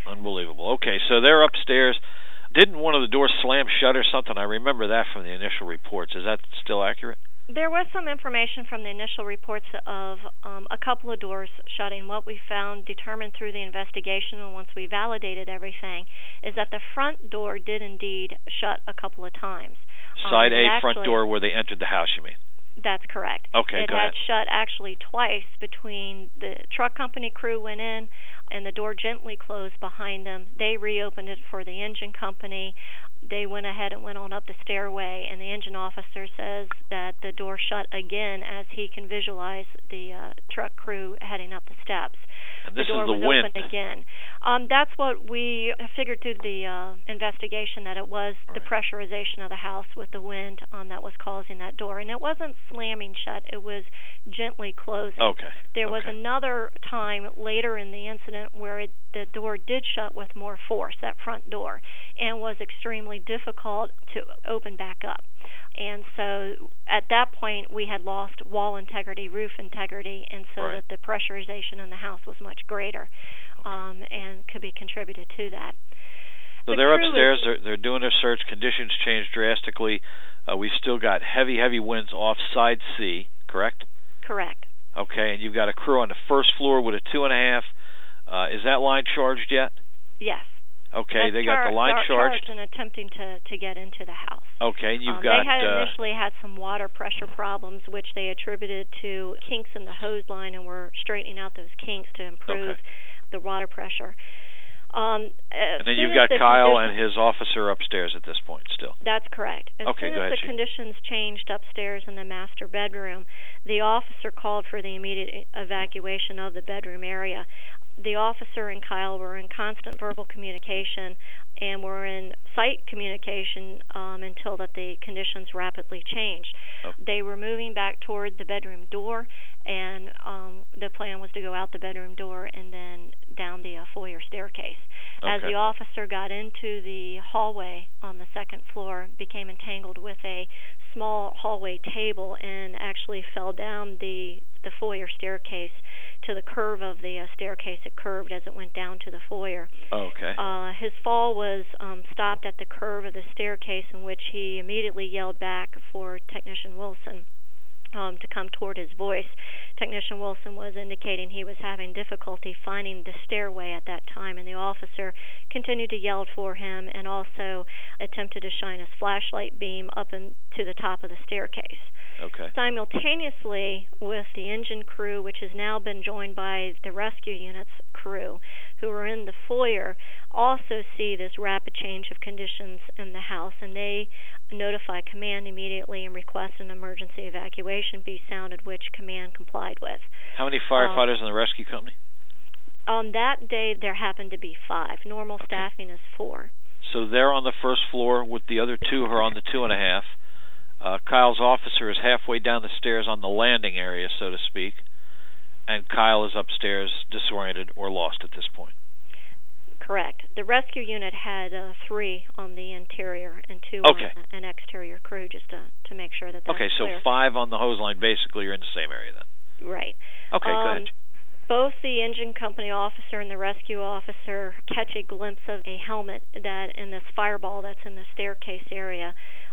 Okay, so they're upstairs. Didn't one of the doors slam shut or something? I remember that from the initial reports. Is that still accurate? There was some information from the initial reports of a couple of doors shutting. What we found, determined through the investigation, and once we validated everything, is that the front door did indeed shut a couple of times. Side A front door where they entered the house, you mean? That's correct. Okay, go ahead. It had shut actually twice between the truck company crew went in and the door gently closed behind them. They reopened it for the engine company. They went ahead and went on up the stairway, and the engine officer says that the door shut again as he can visualize the truck crew heading up the steps. And this the door is the was wind. Open again. That's what we figured through the investigation, that it was the pressurization of the house with the wind that was causing that door. And it wasn't slamming shut. It was gently closing. Okay. There was another time later in the incident where the door did shut with more force, that front door, and was extremely difficult to open back up. And so at that point, we had lost wall integrity, roof integrity, and so that the pressurization in the house was much greater and could be contributed to that. So they're upstairs. They're doing their search. Conditions changed drastically. We've still got heavy winds off side C, correct? Correct. Okay, and you've got a crew on the first floor with a 2.5. Is that line charged yet? Yes. Okay, they got the line charged and attempting to get into the house. Okay, and you've got... They had initially had some water pressure problems, which they attributed to kinks in the hose line, and were straightening out those kinks to improve the water pressure. And then you've got Kyle and his officer upstairs at this point still. That's correct. As soon as the conditions changed upstairs in the master bedroom, the officer called for the immediate evacuation of the bedroom area. The officer and Kyle were in constant verbal communication and were in sight communication until that the conditions rapidly changed. They were moving back toward the bedroom door, and the plan was to go out the bedroom door and then down the foyer staircase. As the officer got into the hallway on the second floor, became entangled with a small hallway table and actually fell down the foyer staircase to the curve of the staircase. It curved as it went down to the foyer. His fall was stopped at the curve of the staircase, in which he immediately yelled back for Technician Wilson to come toward his voice. Technician Wilson was indicating he was having difficulty finding the stairway at that time, and the officer continued to yell for him and also attempted to shine his flashlight beam up to the top of the staircase. Simultaneously with the engine crew, which has now been joined by the rescue unit's crew, who are in the foyer, also see this rapid change of conditions in the house, and they notify command immediately and request an emergency evacuation be sounded, which command complied with. How many firefighters in the rescue company? On that day, there happened to be 5. Normal staffing is 4. So they're on the first floor with the other 2 who are on the 2.5. Kyle's officer is halfway down the stairs on the landing area, so to speak, and Kyle is upstairs disoriented or lost at this point. Correct. The rescue unit had 3 on the interior and 2 on an exterior crew, just to make sure that that's clear. So 5 on the hose line. Basically, you're in the same area then. Right. Okay, go ahead. Both the engine company officer and the rescue officer catch a glimpse of a helmet that in this fireball that's in the staircase area.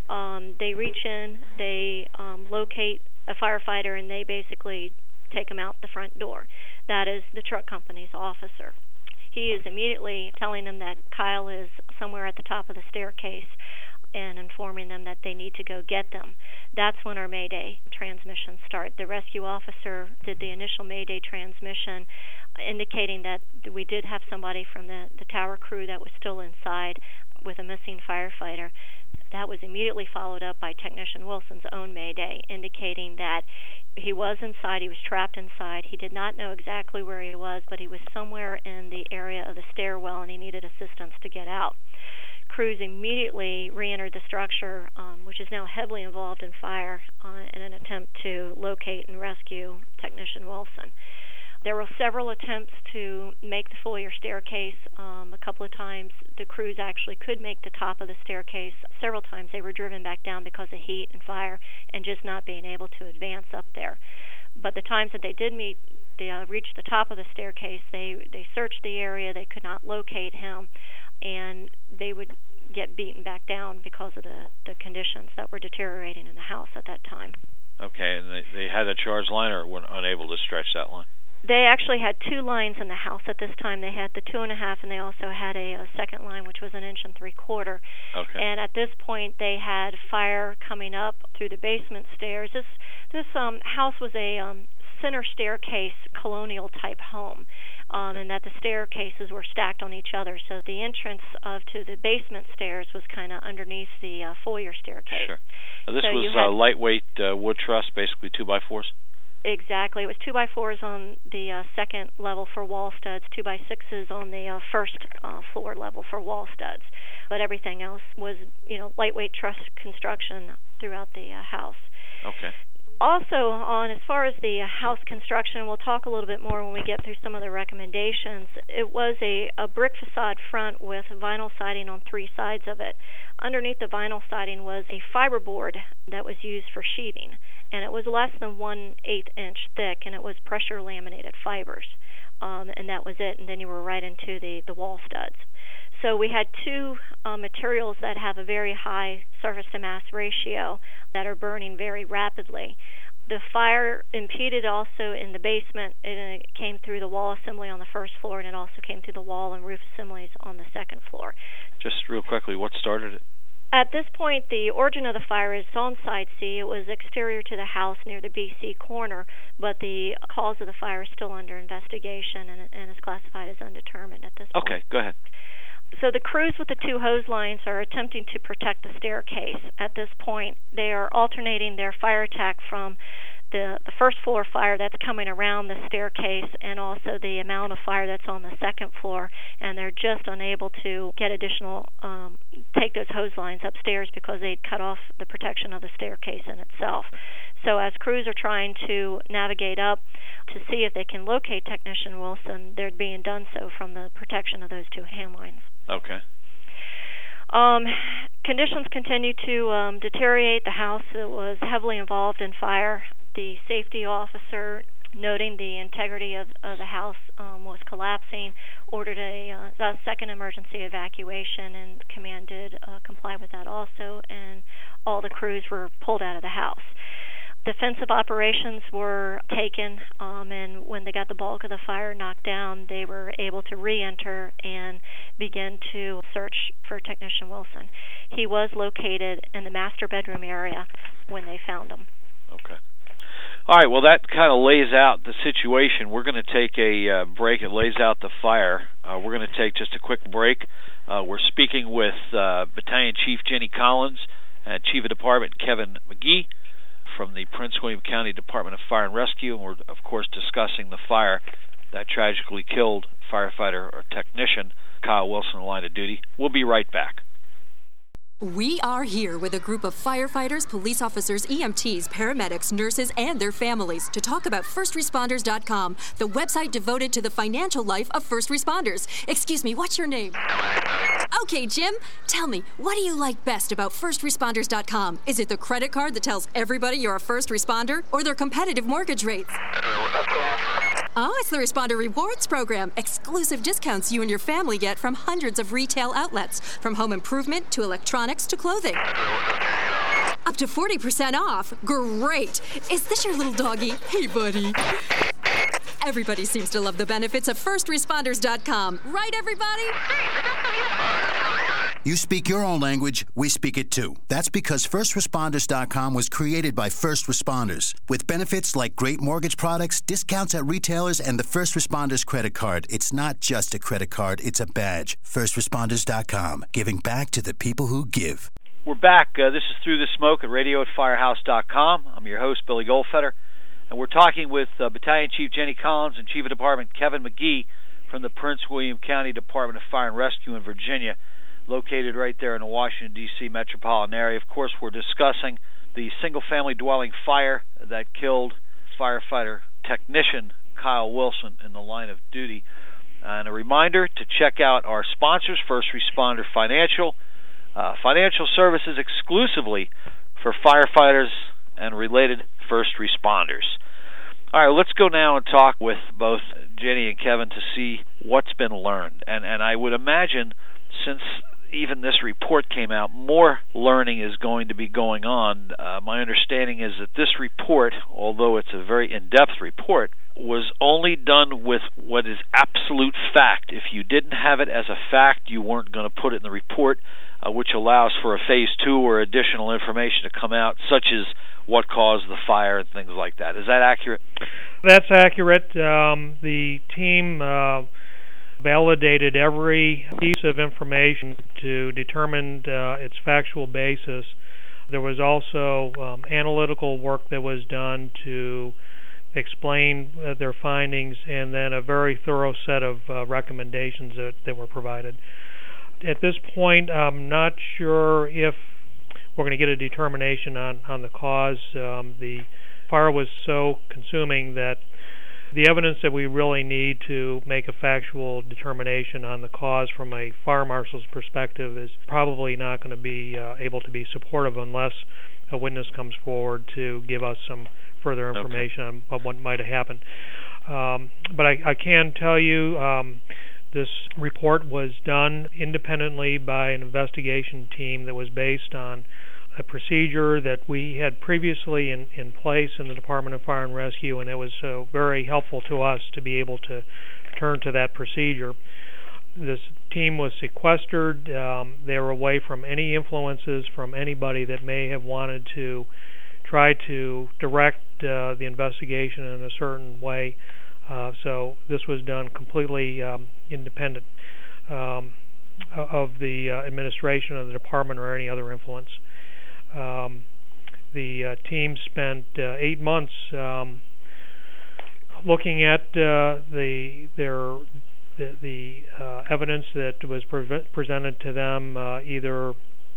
They reach in, they locate a firefighter, and they basically take him out the front door. That is the truck company's officer. He is immediately telling them that Kyle is somewhere at the top of the staircase and informing them that they need to go get them. That's when our Mayday transmissions start. The rescue officer did the initial Mayday transmission, indicating that we did have somebody from the tower crew that was still inside with a missing firefighter. That was immediately followed up by Technician Wilson's own Mayday, indicating that he was inside, he was trapped inside. He did not know exactly where he was, but he was somewhere in the area of the stairwell, and he needed assistance to get out. Crews immediately re-entered the structure, which is now heavily involved in fire, in an attempt to locate and rescue Technician Wilson. There were several attempts to make the foyer staircase. A couple of times the crews actually could make the top of the staircase. Several times they were driven back down because of heat and fire and just not being able to advance up there. But the times that they did reach the top of the staircase, they searched the area, they could not locate him, and they would get beaten back down because of the conditions that were deteriorating in the house at that time. Okay, and they had a charge line or were unable to stretch that line? They actually had two lines in the house at this time. They had the 2.5, and they also had a second line, which was 1 3/4 inches. Okay. And at this point, they had fire coming up through the basement stairs. This house was a center staircase colonial type home, and that the staircases were stacked on each other. So the entrance to the basement stairs was kind of underneath the foyer staircase. Sure. Now, this was lightweight wood truss, basically 2x4s? Exactly. It was 2x4s on the second level for wall studs, 2x6s on the first floor level for wall studs. But everything else was, lightweight truss construction throughout the house. Okay. Also, as far as the house construction, we'll talk a little bit more when we get through some of the recommendations. It was a brick facade front with vinyl siding on three sides of it. Underneath the vinyl siding was a fiberboard that was used for sheathing, and it was less than 1/8 inch thick, and it was pressure laminated fibers, and that was it. And then you were right into the wall studs. So we had two materials that have a very high surface-to-mass ratio that are burning very rapidly. The fire impeded also in the basement. It came through the wall assembly on the first floor, and it also came through the wall and roof assemblies on the second floor. Just real quickly, what started it? At this point, the origin of the fire is on Side C. It was exterior to the house near the BC corner, but the cause of the fire is still under investigation and is classified as undetermined at this point. Okay, go ahead. So the crews with the two hose lines are attempting to protect the staircase. At this point, they are alternating their fire attack from the first floor fire that's coming around the staircase and also the amount of fire that's on the second floor, and they're just unable to get take those hose lines upstairs because they'd cut off the protection of the staircase in itself. So as crews are trying to navigate up to see if they can locate Technician Wilson, they're being done so from the protection of those two hand lines. Okay. Conditions continue to deteriorate. The house was heavily involved in fire. The safety officer, noting the integrity of the house was collapsing, ordered a second emergency evacuation, and command did comply with that also, and all the crews were pulled out of the house. Defensive operations were taken, and when they got the bulk of the fire knocked down, they were able to re-enter and begin to search for Technician Wilson. He was located in the master bedroom area when they found him. Okay. All right, well, that kind of lays out the situation. We're going to take a break. It lays out the fire. We're going to take just a quick break. We're speaking with Battalion Chief Jenny Collins and Chief of Department Kevin McGee from the Prince William County Department of Fire and Rescue, and we're, of course, discussing the fire that tragically killed firefighter or technician Kyle Wilson in the line of duty. We'll be right back. We are here with a group of firefighters, police officers, EMTs, paramedics, nurses, and their families to talk about FirstResponders.com, the website devoted to the financial life of first responders. Excuse me, what's your name? Okay, Jim, tell me, what do you like best about FirstResponders.com? Is it the credit card that tells everybody you're a first responder, or their competitive mortgage rates? Oh, it's the Responder Rewards program. Exclusive discounts you and your family get from hundreds of retail outlets, from home improvement to electronics to clothing. Up to 40% off. Great. Is this your little doggy? Hey, buddy. Everybody seems to love the benefits of FirstResponders.com. Right, everybody? You speak your own language, we speak it too. That's because FirstResponders.com was created by first responders. With benefits like great mortgage products, discounts at retailers, and the First Responders credit card. It's not just a credit card, it's a badge. FirstResponders.com, giving back to the people who give. We're back. This is Through the Smoke at radio@firehouse.com. I'm your host, Billy Goldfeder, and we're talking with Battalion Chief Jenny Collins and Chief of Department Kevin McGee from the Prince William County Department of Fire and Rescue in Virginia, located right there in the Washington, D.C. metropolitan area. Of course, we're discussing the single-family dwelling fire that killed firefighter technician Kyle Wilson in the line of duty. And a reminder to check out our sponsors, First Responder Financial, financial services exclusively for firefighters and related first responders. All right, let's go now and talk with both Jenny and Kevin to see what's been learned. And I would imagine, since even this report came out, more learning is going to be going on. My understanding is that this report, although it's a very in-depth report, was only done with what is absolute fact. If you didn't have it as a fact, you weren't going to put it in the report, which allows for a Phase 2 or additional information to come out, such as what caused the fire and things like that. Is that accurate? That's accurate. The team validated every piece of information to determine its factual basis. There was also analytical work that was done to explain their findings, and then a very thorough set of recommendations that were provided. At this point, I'm not sure if we're going to get a determination on the cause. The fire was so consuming that the evidence that we really need to make a factual determination on the cause from a fire marshal's perspective is probably not going to be able to be supportive unless a witness comes forward to give us some further information on what might have happened. But I can tell you this report was done independently by an investigation team that was based on a procedure that we had previously in place in the Department of Fire and Rescue, and it was very helpful to us to be able to turn to that procedure. This team was sequestered. They were away from any influences from anybody that may have wanted to try to direct the investigation in a certain way. So this was done completely independent of the administration of the department or any other influence. The team spent 8 months looking at the evidence that was presented to them, either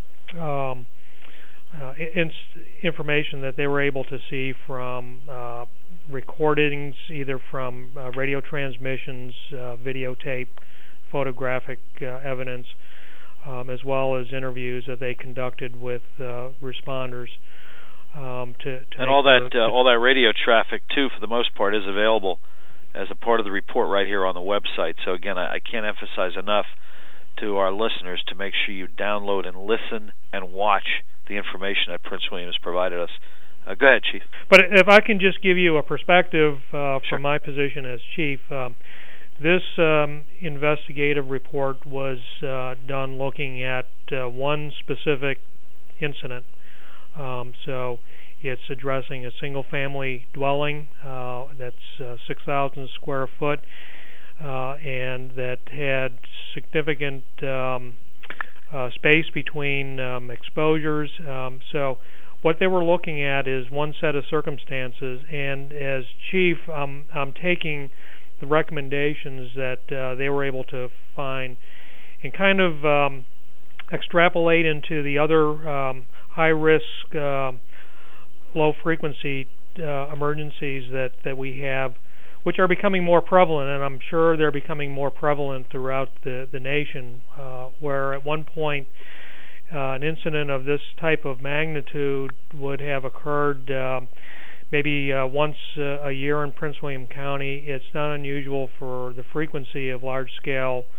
information that they were able to see from recordings, either from radio transmissions, videotape, photographic evidence, as well as interviews that they conducted with responders. And all that radio traffic too, for the most part, is available as a part of the report right here on the website. So again, I can't emphasize enough to our listeners to make sure you download and listen and watch the information that Prince William has provided us. Go ahead, Chief. But if I can just give you a perspective Sure. from my position as Chief, this investigative report was done looking at one specific incident. So it's addressing a single-family dwelling that's 6,000 square foot and that had significant space between exposures. So what they were looking at is one set of circumstances, and as Chief, I'm taking the recommendations that they were able to find and kind of extrapolate into the other high-risk, low-frequency emergencies that we have, which are becoming more prevalent, and I'm sure they're becoming more prevalent throughout the nation, where at one point an incident of this type of magnitude would have occurred maybe once a year in Prince William County. It's not unusual for the frequency of large-scale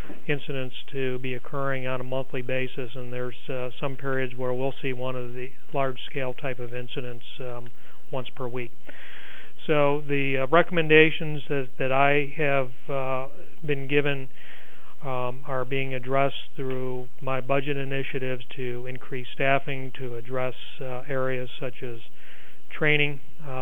incidents to be occurring on a monthly basis, and there's some periods where we'll see one of the large-scale type of incidents once per week. So the recommendations that I have been given are being addressed through my budget initiatives to increase staffing, to address areas such as training.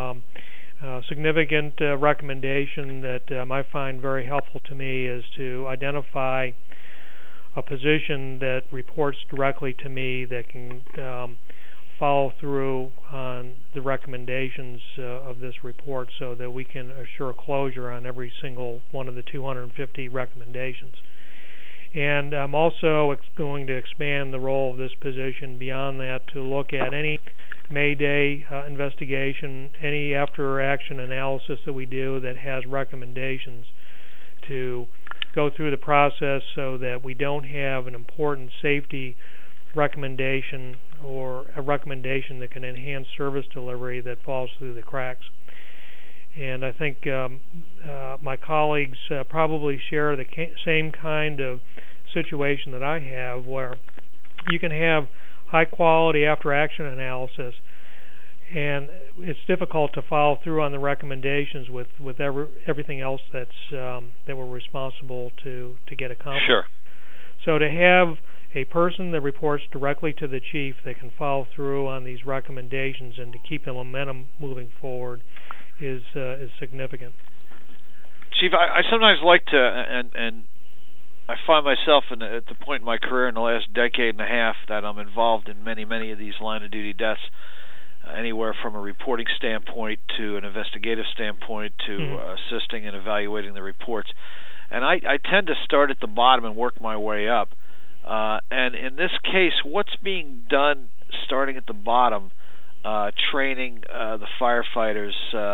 Significant recommendation that I find very helpful to me is to identify a position that reports directly to me that can follow through on the recommendations of this report so that we can assure closure on every single one of the 250 recommendations. And I'm also going to expand the role of this position beyond that to look at any Mayday investigation, any after-action analysis that we do that has recommendations, to go through the process so that we don't have an important safety recommendation or a recommendation that can enhance service delivery that falls through the cracks. And I think my colleagues probably share the same kind of situation that I have, where you can have high-quality after-action analysis, and it's difficult to follow through on the recommendations with everything else that we're responsible to get accomplished. Sure. So to have a person that reports directly to the chief that can follow through on these recommendations and to keep the momentum moving forward is significant. Chief, I sometimes like to, and I find myself at the point in my career in the last decade and a half that I'm involved in many of these line-of-duty deaths, anywhere from a reporting standpoint to an investigative standpoint to assisting and evaluating the reports. And I tend to start at the bottom and work my way up. And in this case, what's being done starting at the bottom, training the firefighters,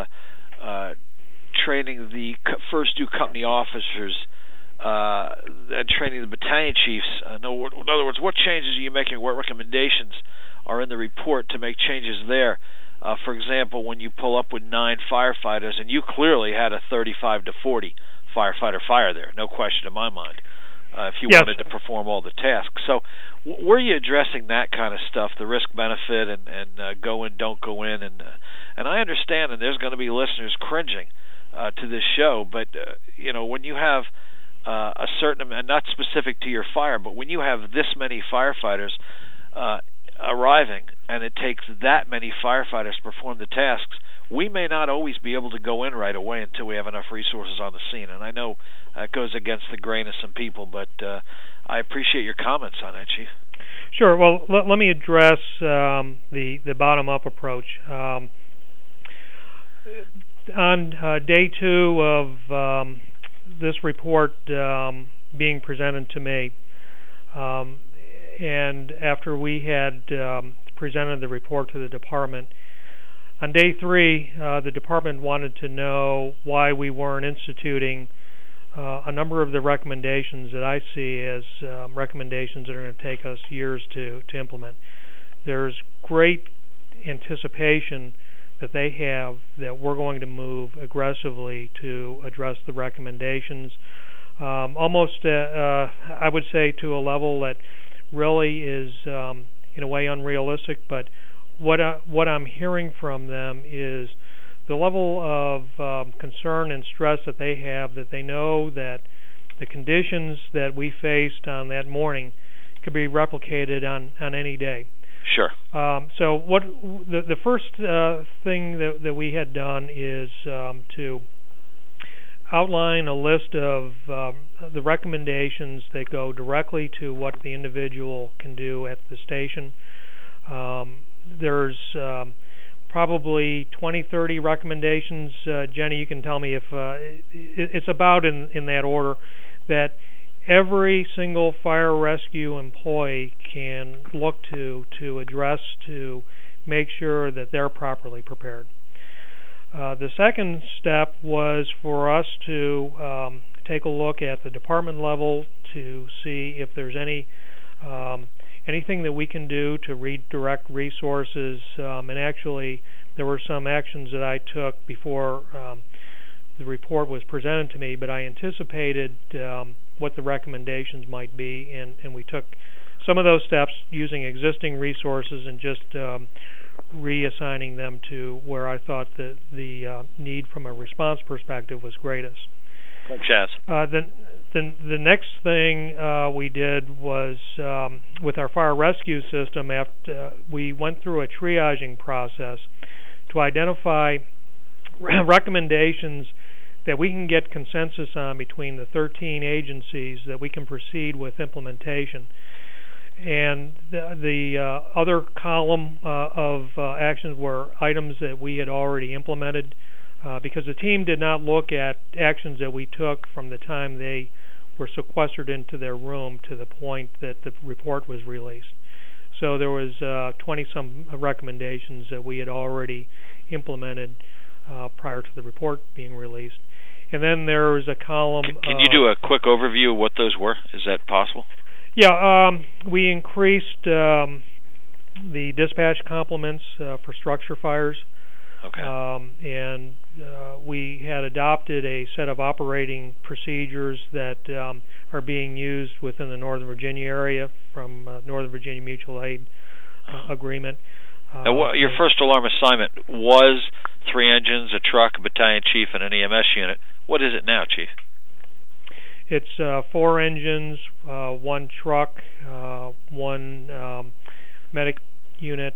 training the first due company officers, and training the battalion chiefs. In other words, what changes are you making? What recommendations are in the report to make changes there? For example, when you pull up with 9 firefighters, and you clearly had a 35 to 40 firefighter fire there, no question in my mind, if you wanted to perform all the tasks. So were you addressing that kind of stuff, the risk-benefit and go in, don't go in? And I understand, and there's going to be listeners cringing to this show, but when you have a certain amount, not specific to your fire, but when you have this many firefighters arriving, and it takes that many firefighters to perform the tasks, we may not always be able to go in right away until we have enough resources on the scene. And I know that goes against the grain of some people, but I appreciate your comments on that, Chief. Sure. Well, let me address the bottom-up approach. On day 2 of this report being presented to me, and after we had presented the report to the department, on day 3, the department wanted to know why we weren't instituting a number of the recommendations that I see as recommendations that are going to take us years to implement. There's great anticipation that they have that we're going to move aggressively to address the recommendations, almost, I would say, to a level that really is, in a way, unrealistic. But what I'm hearing from them is the level of concern and stress that they have, that they know that the conditions that we faced on that morning could be replicated on any day. Sure. So what the first thing that we had done is to outline a list of the recommendations that go directly to what the individual can do at the station. There's probably 20-30 recommendations. Jenny, you can tell me if it's about in that order, that every single fire rescue employee can look to address, to make sure that they're properly prepared. The second step was for us to take a look at the department level to see if there's anything that we can do to redirect resources. And actually, there were some actions that I took before the report was presented to me, but I anticipated what the recommendations might be, and we took some of those steps using existing resources and just reassigning them to where I thought that the need from a response perspective was greatest. Chaz. The next thing we did was with our fire rescue system. After we went through a triaging process to identify recommendations that we can get consensus on between the 13 agencies that we can proceed with implementation. And the other column of actions were items that we had already implemented because the team did not look at actions that we took from the time they were sequestered into their room to the point that the report was released. So there was 20-some recommendations that we had already implemented prior to the report being released. And then there was a column... Can you do a quick overview of what those were? Is that possible? Yeah, we increased the dispatch complements for structure fires. Okay. And we had adopted a set of operating procedures that are being used within the Northern Virginia area from Northern Virginia Mutual Aid Agreement. Now, your first alarm assignment was 3 engines, a truck, a battalion chief, and an EMS unit. What is it now, Chief? It's 4 engines, 1 truck, 1 medic unit,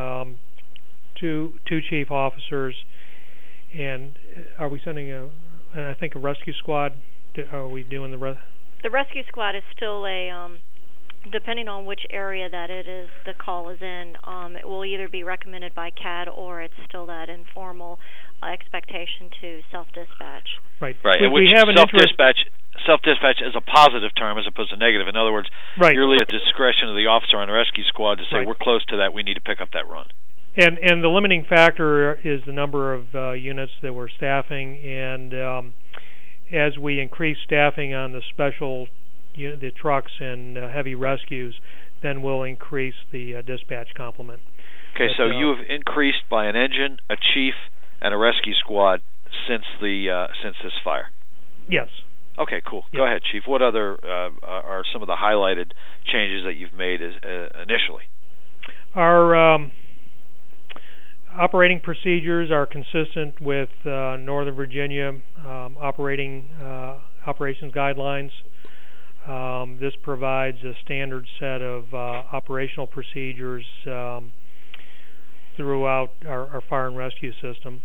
2 chief officers, and are we sending a rescue squad? Are we doing the rest? The rescue squad is still depending on which area that it is, the call is in, it will either be recommended by CAD or it's still that informal expectation to self-dispatch. Right. And we have self-dispatch is a positive term as opposed to negative. In other words, you're leaving the discretion of the officer on the rescue squad to say, we're close to that, we need to pick up that run. And the limiting factor is the number of units that we're staffing, and as we increase staffing on the special the trucks and heavy rescues, then we'll increase the dispatch complement. Okay, so you have increased by an engine, a chief, and a rescue squad since this fire. Yes. Okay, cool. Yep. Go ahead, Chief. What other are some of the highlighted changes that you've made initially? Our operating procedures are consistent with Northern Virginia operations guidelines. This provides a standard set of operational procedures throughout our fire and rescue system.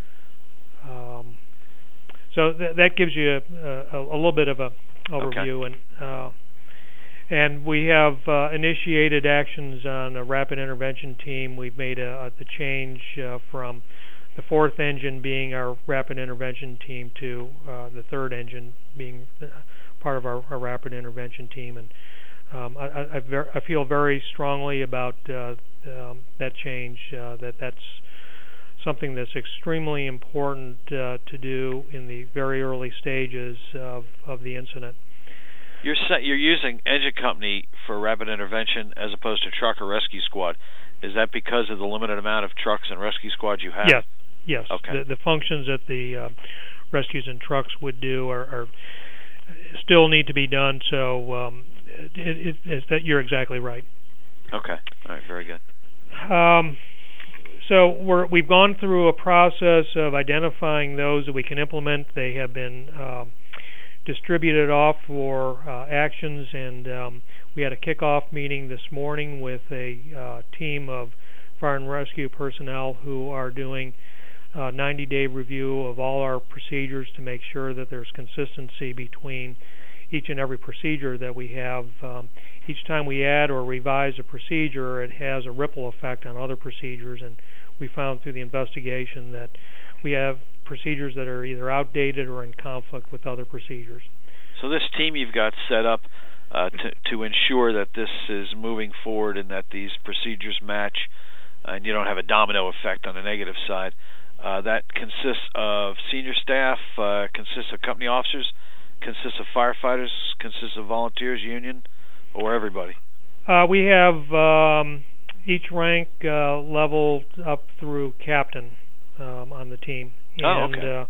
So that gives you a little bit of an overview. Okay. And we have initiated actions on a rapid intervention team. We've made the change from the 4th engine being our rapid intervention team to the 3rd engine being part of our rapid intervention team. And I feel very strongly about that change, that's something that's extremely important to do in the very early stages of the incident. You're using engine company for rapid intervention as opposed to truck or rescue squad. Is that because of the limited amount of trucks and rescue squads you have? Yes. Okay. The functions that the rescues and trucks would do are still need to be done. So you're exactly right. Okay. All right. Very good. So we've gone through a process of identifying those that we can implement. They have been distributed off for actions, and we had a kickoff meeting this morning with a team of fire and rescue personnel who are doing a 90-day review of all our procedures to make sure that there's consistency between each and every procedure that we have. Each time we add or revise a procedure, it has a ripple effect on other procedures, and we found through the investigation that we have procedures that are either outdated or in conflict with other procedures. So this team you've got set up to ensure that this is moving forward and that these procedures match and you don't have a domino effect on the negative side, that consists of senior staff, consists of company officers, consists of firefighters, consists of volunteers, union, or everybody? We have each rank leveled up through captain on the team. And okay.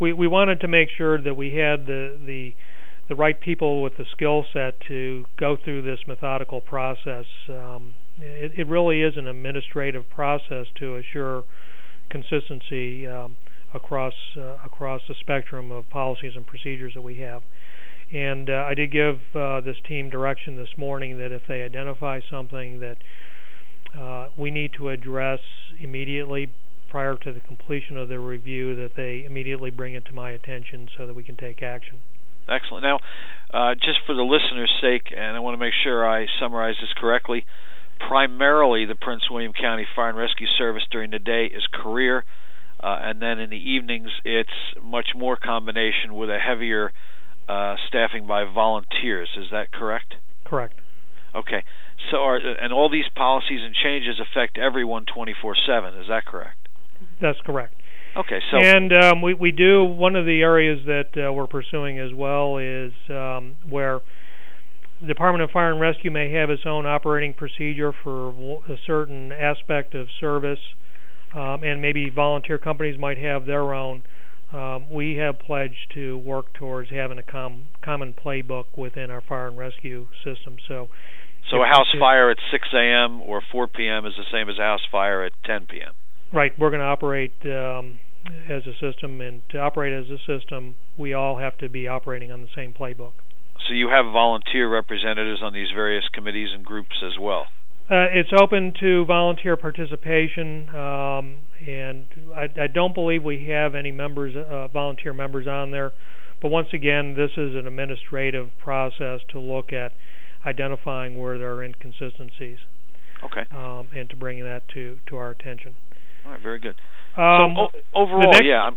we wanted to make sure that we had the right people with the skill set to go through this methodical process. It really is an administrative process to assure consistency across the spectrum of policies and procedures that we have. And I did give this team direction this morning that if they identify something that we need to address immediately prior to the completion of the review, that they immediately bring it to my attention so that we can take action. Excellent. Now, just for the listeners' sake, and I want to make sure I summarize this correctly, primarily the Prince William County Fire and Rescue Service during the day is career, and then in the evenings it's much more combination with a heavier staffing by volunteers. Is that correct? Correct. Okay. So, and all these policies and changes affect everyone 24/7. Is that correct? That's correct. Okay. So, and we do, one of the areas that we're pursuing as well is where the Department of Fire and Rescue may have its own operating procedure for a certain aspect of service, and maybe volunteer companies might have their own. We have pledged to work towards having a common playbook within our fire and rescue system. So a house fire at 6 a.m. or 4 p.m. is the same as a house fire at 10 p.m. Right. We're going to operate as a system, and to operate as a system, we all have to be operating on the same playbook. So you have volunteer representatives on these various committees and groups as well? It's open to volunteer participation, and I don't believe we have any members, volunteer members on there. But once again, this is an administrative process to look at identifying where there are inconsistencies. Okay. And to bring that to our attention. All right, very good. So overall,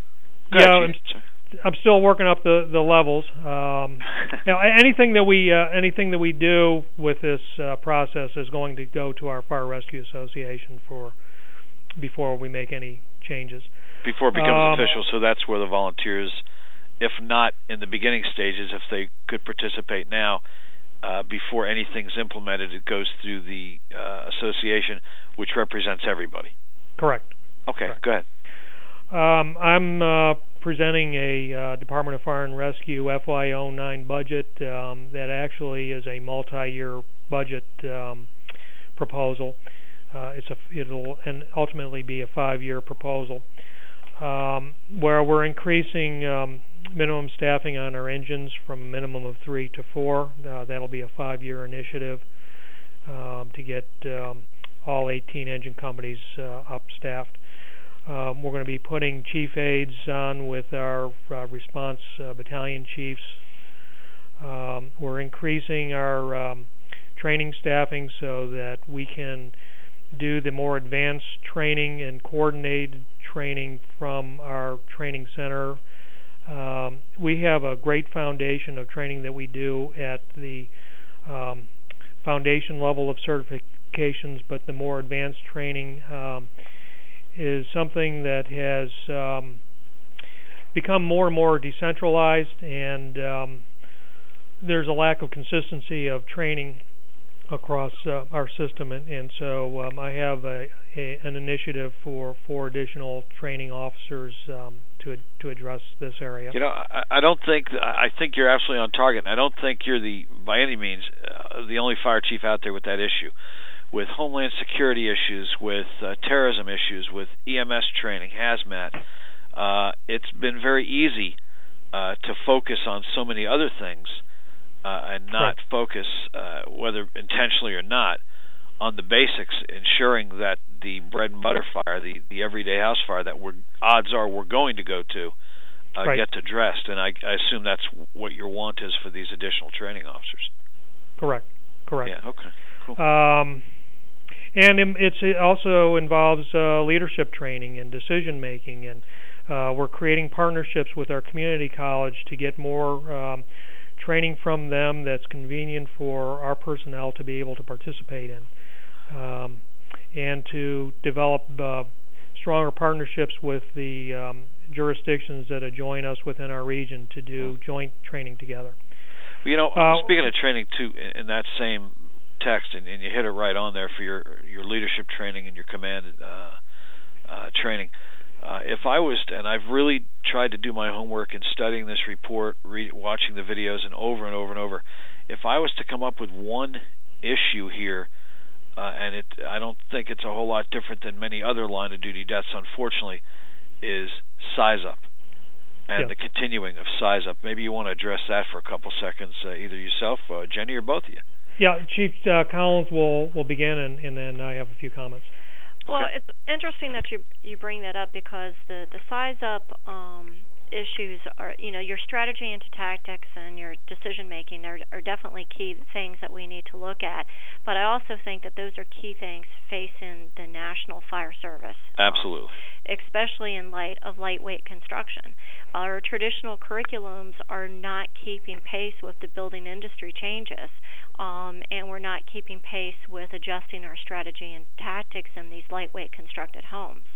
I'm still working up the levels. Anything that we do with this process is going to go to our Fire Rescue Association before we make any changes. Before it becomes official, so that's where the volunteers, if not in the beginning stages, if they could participate now, before anything's implemented, it goes through the association, which represents everybody. Correct. Okay, Correct. Go ahead. I'm presenting a Department of Fire and Rescue FY09 budget that actually is a multi-year budget proposal. It'll ultimately be a 5-year proposal where we're increasing minimum staffing on our engines from a minimum of 3 to 4. That'll be a 5-year initiative to get all 18 engine companies up-staffed. We're going to be putting chief aides on with our response battalion chiefs. We're increasing our training staffing so that we can do the more advanced training and coordinated training from our training center. We have a great foundation of training that we do at the foundation level of certifications, but the more advanced training is something that has become more and more decentralized, and there's a lack of consistency of training across our system, and so I have an initiative for 4 additional training officers to address this area. You know, I think you're absolutely on target. I don't think you're by any means the only fire chief out there with that issue. With homeland security issues, with terrorism issues, with EMS training, hazmat, it's been very easy to focus on so many other things and not focus, whether intentionally or not, on the basics, ensuring that the bread and butter fire, the everyday house fire that odds are we're going to go to, gets addressed. And I assume that's what your want is for these additional training officers. Correct. Yeah, okay, cool. And it also involves leadership training and decision making, and we're creating partnerships with our community college to get more training from them that's convenient for our personnel to be able to participate in, and to develop stronger partnerships with the jurisdictions that join us within our region to do joint training together. Well, you know, speaking of training too, in that same text, and you hit it right on there for your leadership training and your command training. if I was, and I've really tried to do my homework in studying this report, watching the videos, and over and over and over, if I was to come up with one issue here, and I don't think it's a whole lot different than many other line-of-duty deaths, unfortunately, is size up and the continuing of size up. Maybe you want to address that for a couple seconds, either yourself, Jenny, or both of you. Yeah, Chief Collins will begin, and then I have a few comments. Well, it's interesting that you bring that up, because the size up issues are, your strategy into tactics and your decision making are definitely key things that we need to look at. But I also think that those are key things facing the National Fire Service. Absolutely. Especially in light of lightweight construction. Our traditional curriculums are not keeping pace with the building industry changes, and we're not keeping pace with adjusting our strategy and tactics in these lightweight constructed homes.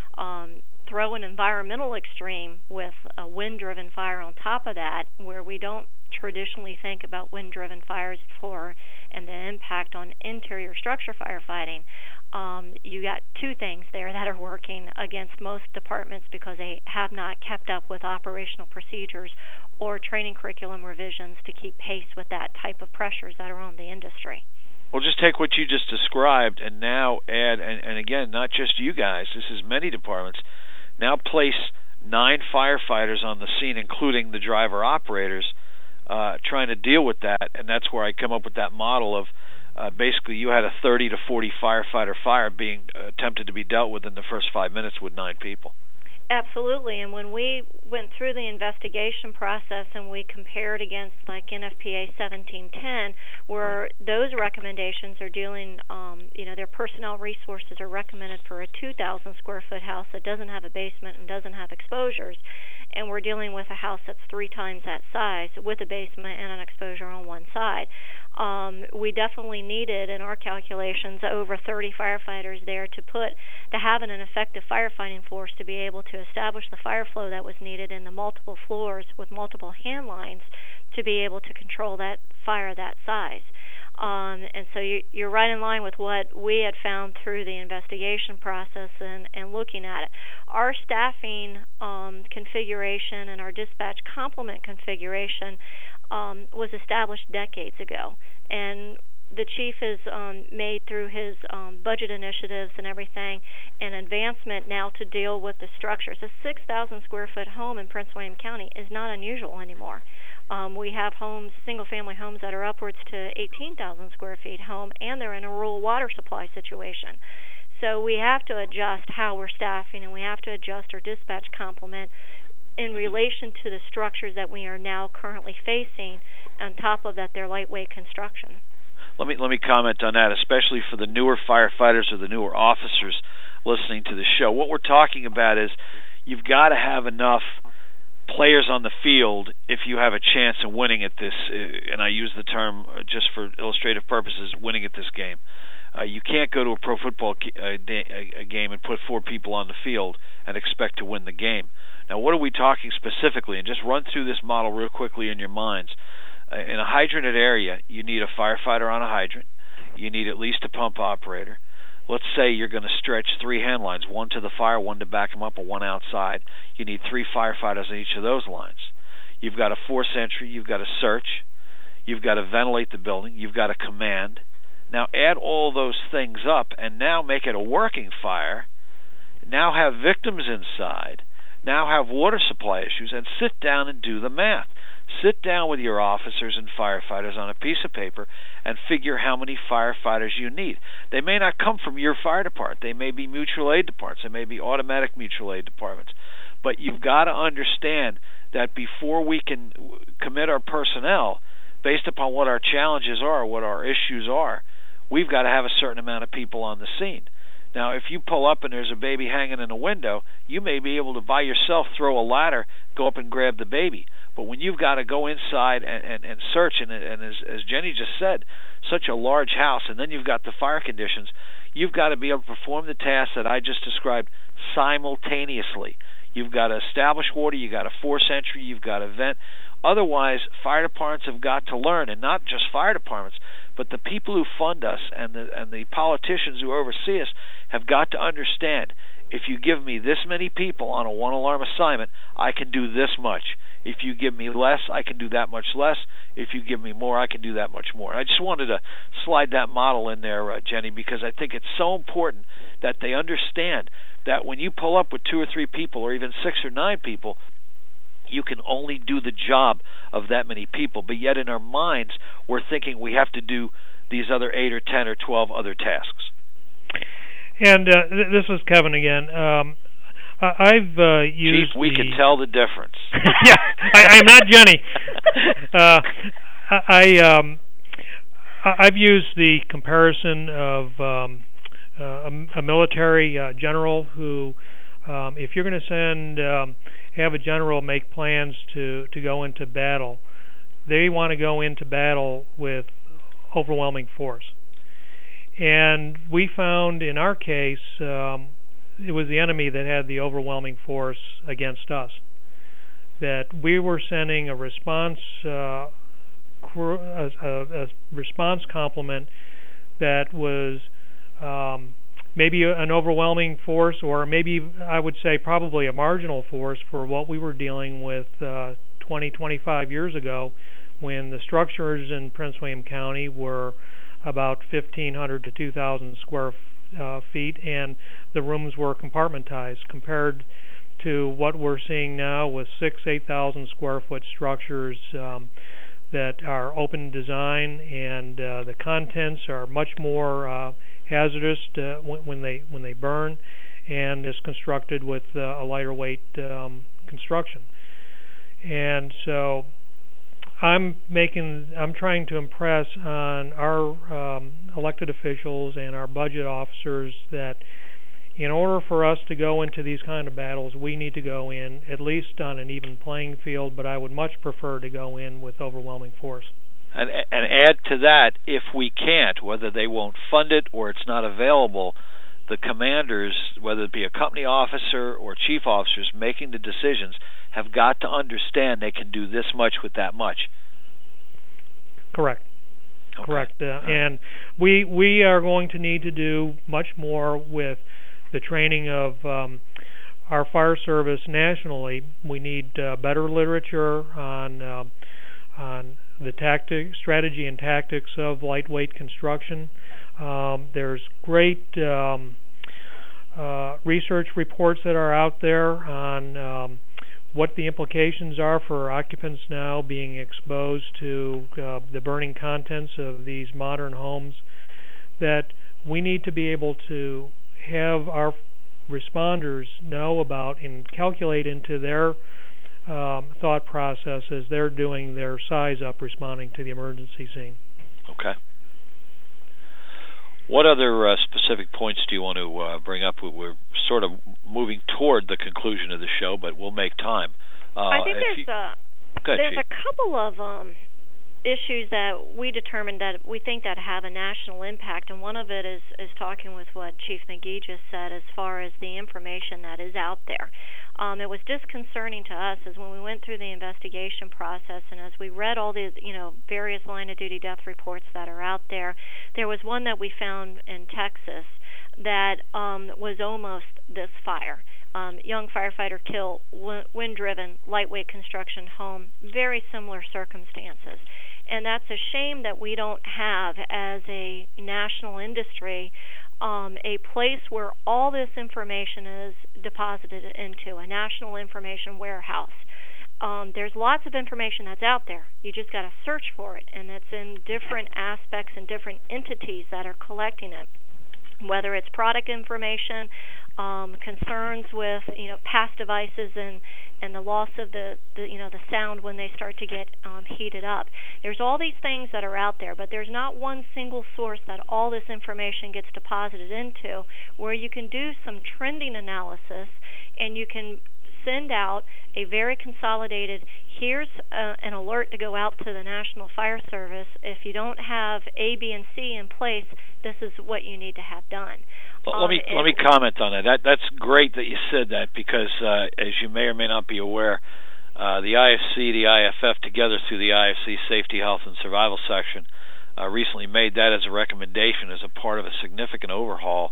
Throw an environmental extreme with a wind-driven fire on top of that, where we don't traditionally think about wind-driven fires before, and the impact on interior structure firefighting. You got two things there that are working against most departments because they have not kept up with operational procedures or training curriculum revisions to keep pace with that type of pressures that are on the industry. Well, just take what you just described and now add, and again, not just you guys, this is many departments, now place 9 firefighters on the scene, including the driver operators, trying to deal with that, and that's where I come up with that model of basically you had a 30 to 40 firefighter fire being attempted to be dealt with in the first 5 minutes with 9 people. Absolutely, and when we went through the investigation process and we compared against like NFPA 1710, where those recommendations are dealing, their personnel resources are recommended for a 2,000 square foot house that doesn't have a basement and doesn't have exposures, and we're dealing with a house that's 3 times that size with a basement and an exposure on one side. We definitely needed, in our calculations, over 30 firefighters there to have an effective firefighting force to be able to establish the fire flow that was needed in the multiple floors with multiple hand lines to be able to control that fire that size. And so you're right in line with what we had found through the investigation process and looking at it. Our staffing configuration and our dispatch complement configuration was established decades ago, and the chief has made through his budget initiatives and everything an advancement now to deal with the structures. A 6,000 square foot home in Prince William County is not unusual anymore. We have homes, single-family homes, that are upwards to 18,000 square feet home, and they're in a rural water supply situation. So we have to adjust how we're staffing, and we have to adjust our dispatch complement in relation to the structures that we are now currently facing. On top of that, they're lightweight construction. Let me comment on that, especially for the newer firefighters or the newer officers listening to the show. What we're talking about is you've got to have enough players on the field if you have a chance of winning at this, and I use the term just for illustrative purposes, winning at this game. You can't go to a pro football game and put 4 people on the field and expect to win the game. Now, what are we talking specifically? And just run through this model real quickly in your minds. In a hydranted area, you need a firefighter on a hydrant. You need at least a pump operator. Let's say you're going to stretch 3 hand lines, 1 to the fire, 1 to back them up, and 1 outside. You need 3 firefighters on each of those lines. You've got to force entry. You've got to search. You've got to ventilate the building. You've got to command. Now add all those things up and now make it a working fire. Now have victims inside. Now have water supply issues, and sit down and do the math. Sit down with your officers and firefighters on a piece of paper and figure how many firefighters you need. They may not come from your fire department. They may be mutual aid departments. They may be automatic mutual aid departments. But you've got to understand that before we can commit our personnel based upon what our challenges are, what our issues are, we've got to have a certain amount of people on the scene. Now, if you pull up and there's a baby hanging in a window, you may be able to by yourself throw a ladder, go up and grab the baby. But when you've got to go inside and search, and as Jenny just said, such a large house, and then you've got the fire conditions, you've got to be able to perform the tasks that I just described simultaneously. You've got to establish water, you've got to force entry, you've got to vent. Otherwise, fire departments have got to learn, and not just fire departments, but the people who fund us and the politicians who oversee us have got to understand if you give me this many people on a one-alarm assignment, I can do this much. If you give me less, I can do that much less. If you give me more, I can do that much more. I just wanted to slide that model in there, Jenny, because I think it's so important that they understand that when you pull up with 2 or 3 people or even 6 or 9 people, you can only do the job of that many people. But yet in our minds, we're thinking we have to do these other 8 or 10 or 12 other tasks. And this is Kevin again. I've used. Chief, we can tell the difference. Yeah, I'm not Jenny. I've used the comparison of a military general who, if you're going to have a general make plans to go into battle, they want to go into battle with overwhelming force. And we found in our case, it was the enemy that had the overwhelming force against us. That we were sending a response complement that was maybe an overwhelming force, or maybe I would say probably a marginal force for what we were dealing with 25 years ago, when the structures in Prince William County were about 1,500 to 2,000 square feet, and the rooms were compartmentized, compared to what we're seeing now with 8,000 square foot structures that are open design, and the contents are much more hazardous when they burn, and is constructed with a lighter weight construction. And so I'm trying to impress on our elected officials and our budget officers that in order for us to go into these kind of battles, we need to go in at least on an even playing field, but I would much prefer to go in with overwhelming force. And add to that, if we can't, whether they won't fund it or it's not available, the commanders, whether it be a company officer or chief officers making the decisions, have got to understand they can do this much with that much. Correct. Okay. Correct. And we are going to need to do much more with the training of our fire service nationally. We need better literature on the strategy and tactics of lightweight construction. There's great research reports that are out there on what the implications are for occupants now being exposed to the burning contents of these modern homes, that we need to be able to have our responders know about and calculate into their thought process as they're doing their size up responding to the emergency scene. Okay. What other specific points do you want to bring up? We're sort of moving toward the conclusion of the show, but we'll make time. I think there's a couple of issues that we determined that we think that have a national impact, and one of it is talking with what Chief McGee just said as far as the information that is out there. It was disconcerting to us as when we went through the investigation process and as we read all the various line of duty death reports that are out there. There was one that we found in Texas that was almost this fire. Young firefighter killed, wind-driven, lightweight construction home, very similar circumstances. And that's a shame that we don't have, as a national industry, a place where all this information is deposited into, a national information warehouse. There's lots of information that's out there. You just got to search for it, and it's in different aspects and different entities that are collecting it, whether it's product information, concerns with past devices and the loss of the sound when they start to get heated up. There's all these things that are out there, but there's not one single source that all this information gets deposited into, where you can do some trending analysis and you can send out a very consolidated, here's an alert to go out to the National Fire Service. If you don't have A, B, and C in place, this is what you need to have done. Well, let me comment on that. That's great that you said that, because as you may or may not be aware, the IFC, the IFF, together through the IFC Safety, Health, and Survival section, recently made that as a recommendation as a part of a significant overhaul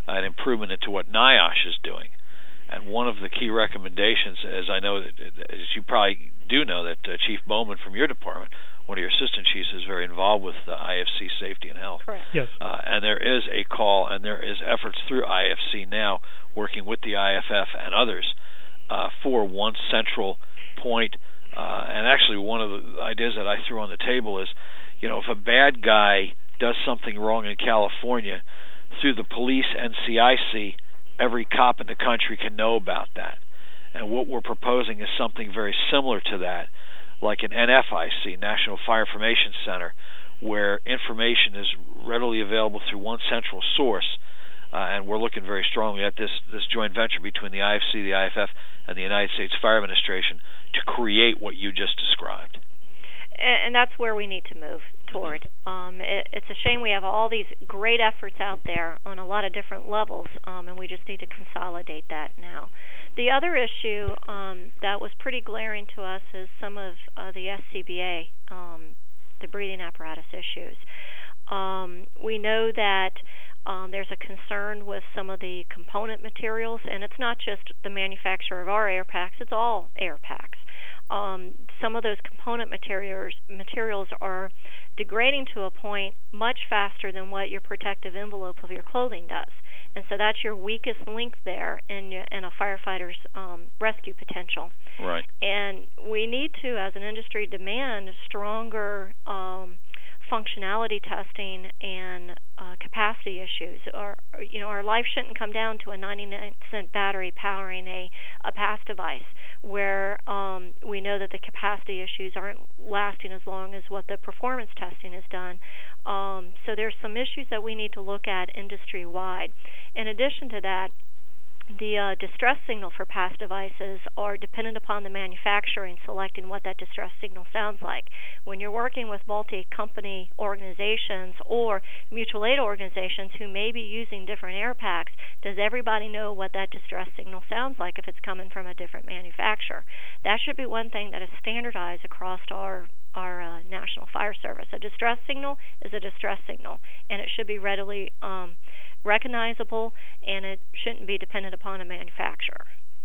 an improvement into what NIOSH is doing. And one of the key recommendations, as I know, as you probably do know, that Chief Bowman from your department, one of your assistant chiefs, is very involved with IFC safety and health. Correct. Yes. And there is a call, and there is efforts through IFC now, working with the IFF and others, for one central point. And actually, one of the ideas that I threw on the table is, if a bad guy does something wrong in California, through the police and CIC, every cop in the country can know about that. And what we're proposing is something very similar to that, like an NFIC, National Fire Information Center, where information is readily available through one central source. And we're looking very strongly at this joint venture between the IFC, the IFF, and the United States Fire Administration to create what you just described. And that's where we need to move toward. It's a shame we have all these great efforts out there on a lot of different levels, and we just need to consolidate that now. The other issue that was pretty glaring to us is some of the SCBA, the breathing apparatus issues. We know that there's a concern with some of the component materials, and it's not just the manufacturer of our air packs, it's all air packs. Some of those component materials are degrading to a point much faster than what your protective envelope of your clothing does. And so that's your weakest link there in a firefighter's rescue potential. Right. And we need to, as an industry, demand stronger functionality testing and capacity issues. Our life shouldn't come down to a 99-cent battery powering a pass device, where we know that the capacity issues aren't lasting as long as what the performance testing has done. So there's some issues that we need to look at industry-wide. In addition to that, the distress signal for pass devices are dependent upon the manufacturer in selecting what that distress signal sounds like. When you're working with multi-company organizations or mutual aid organizations who may be using different air packs, does everybody know what that distress signal sounds like if it's coming from a different manufacturer? That should be one thing that is standardized across our National Fire Service. A distress signal is a distress signal, and it should be readily recognizable, and it shouldn't be dependent upon a manufacturer.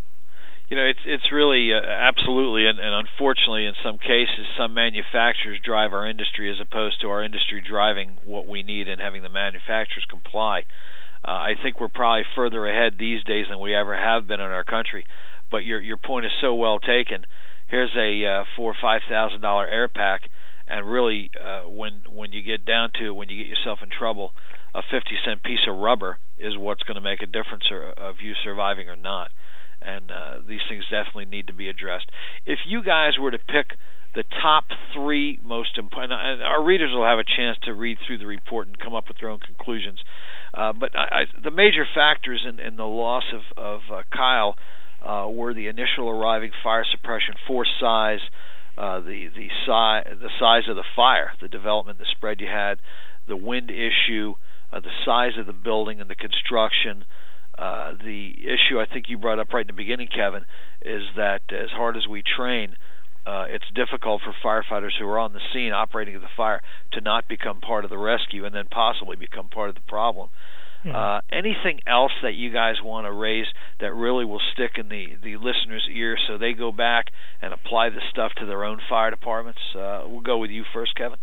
It's really absolutely, and unfortunately, in some cases, some manufacturers drive our industry as opposed to our industry driving what we need and having the manufacturers comply. I think we're probably further ahead these days than we ever have been in our country. But your point is so well taken. Here's a $4,000 or $5,000 air pack, and really, when you get down to it, when you get yourself in trouble, a 50-cent piece of rubber is what's going to make a difference of you surviving or not. And these things definitely need to be addressed. If you guys were to pick the top three most important, and our readers will have a chance to read through the report and come up with their own conclusions, but the major factors in the loss of Kyle were the initial arriving fire suppression force size, the size of the fire, the development, the spread you had, the wind issue, the size of the building and the construction. The issue I think you brought up right in the beginning, Kevin, is that as hard as we train, it's difficult for firefighters who are on the scene operating the fire to not become part of the rescue and then possibly become part of the problem. Anything else that you guys want to raise that really will stick in the listener's ear so they go back and apply this stuff to their own fire departments? We'll go with you first, Kevin.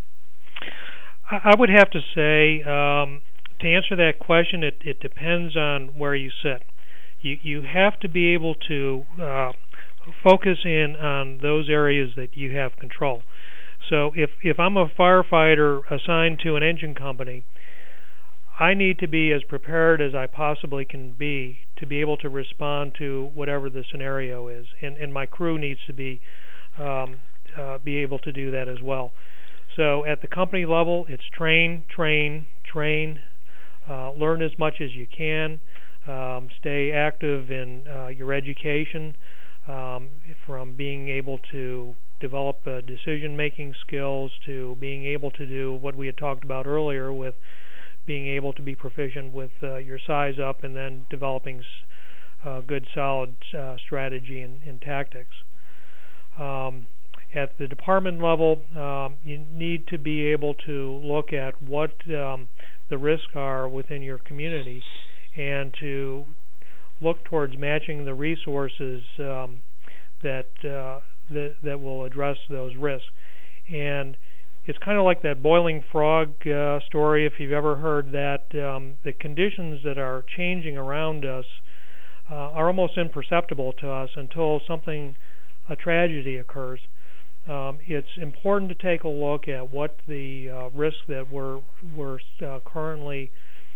I would have to say, to answer that question, it depends on where you sit. You have to be able to focus in on those areas that you have control. So if I'm a firefighter assigned to an engine company, I need to be as prepared as I possibly can be to be able to respond to whatever the scenario is, and my crew needs to be able to do that as well. So at the company level, it's train, learn as much as you can, stay active in your education, from being able to develop decision-making skills to being able to do what we had talked about earlier with being able to be proficient with your size up and then developing good, solid strategy and tactics. At the department level, you need to be able to look at what the risks are within your community and to look towards matching the resources that will address those risks. And it's kind of like that boiling frog story, if you've ever heard that. The conditions that are changing around us are almost imperceptible to us until a tragedy occurs. It's important to take a look at what the risks that we're currently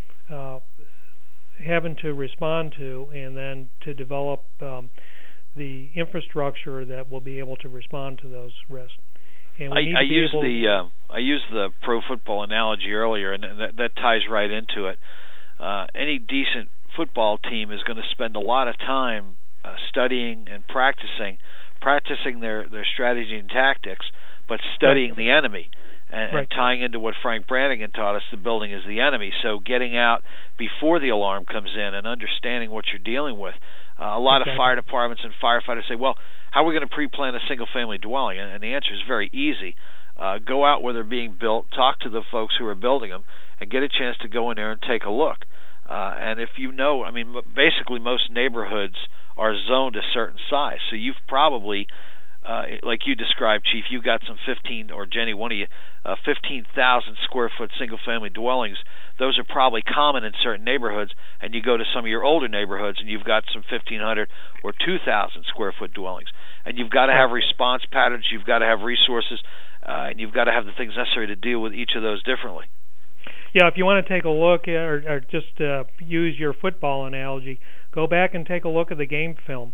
having to respond to, and then to develop the infrastructure that will be able to respond to those risks. And I used the pro football analogy earlier, and that ties right into it. Any decent football team is going to spend a lot of time studying and practicing their strategy and tactics, but studying the enemy. And tying into what Frank Brannigan taught us, the building is the enemy. So getting out before the alarm comes in and understanding what you're dealing with. A lot of fire departments and firefighters say, well, how are we going to pre-plan a single-family dwelling? And the answer is very easy. Go out where they're being built, talk to the folks who are building them, and get a chance to go in there and take a look. And if you know, I mean, basically most neighborhoods are zoned a certain size. So you've probably, like you described, Chief, you've got some 15, or Jenny, one of you, 15,000 square foot single family dwellings. Those are probably common in certain neighborhoods, and you go to some of your older neighborhoods and you've got some 1,500 or 2,000 square foot dwellings. And you've got to have response patterns, you've got to have resources, and you've got to have the things necessary to deal with each of those differently. Yeah, if you want to take a look at, or just use your football analogy, go back and take a look at the game film.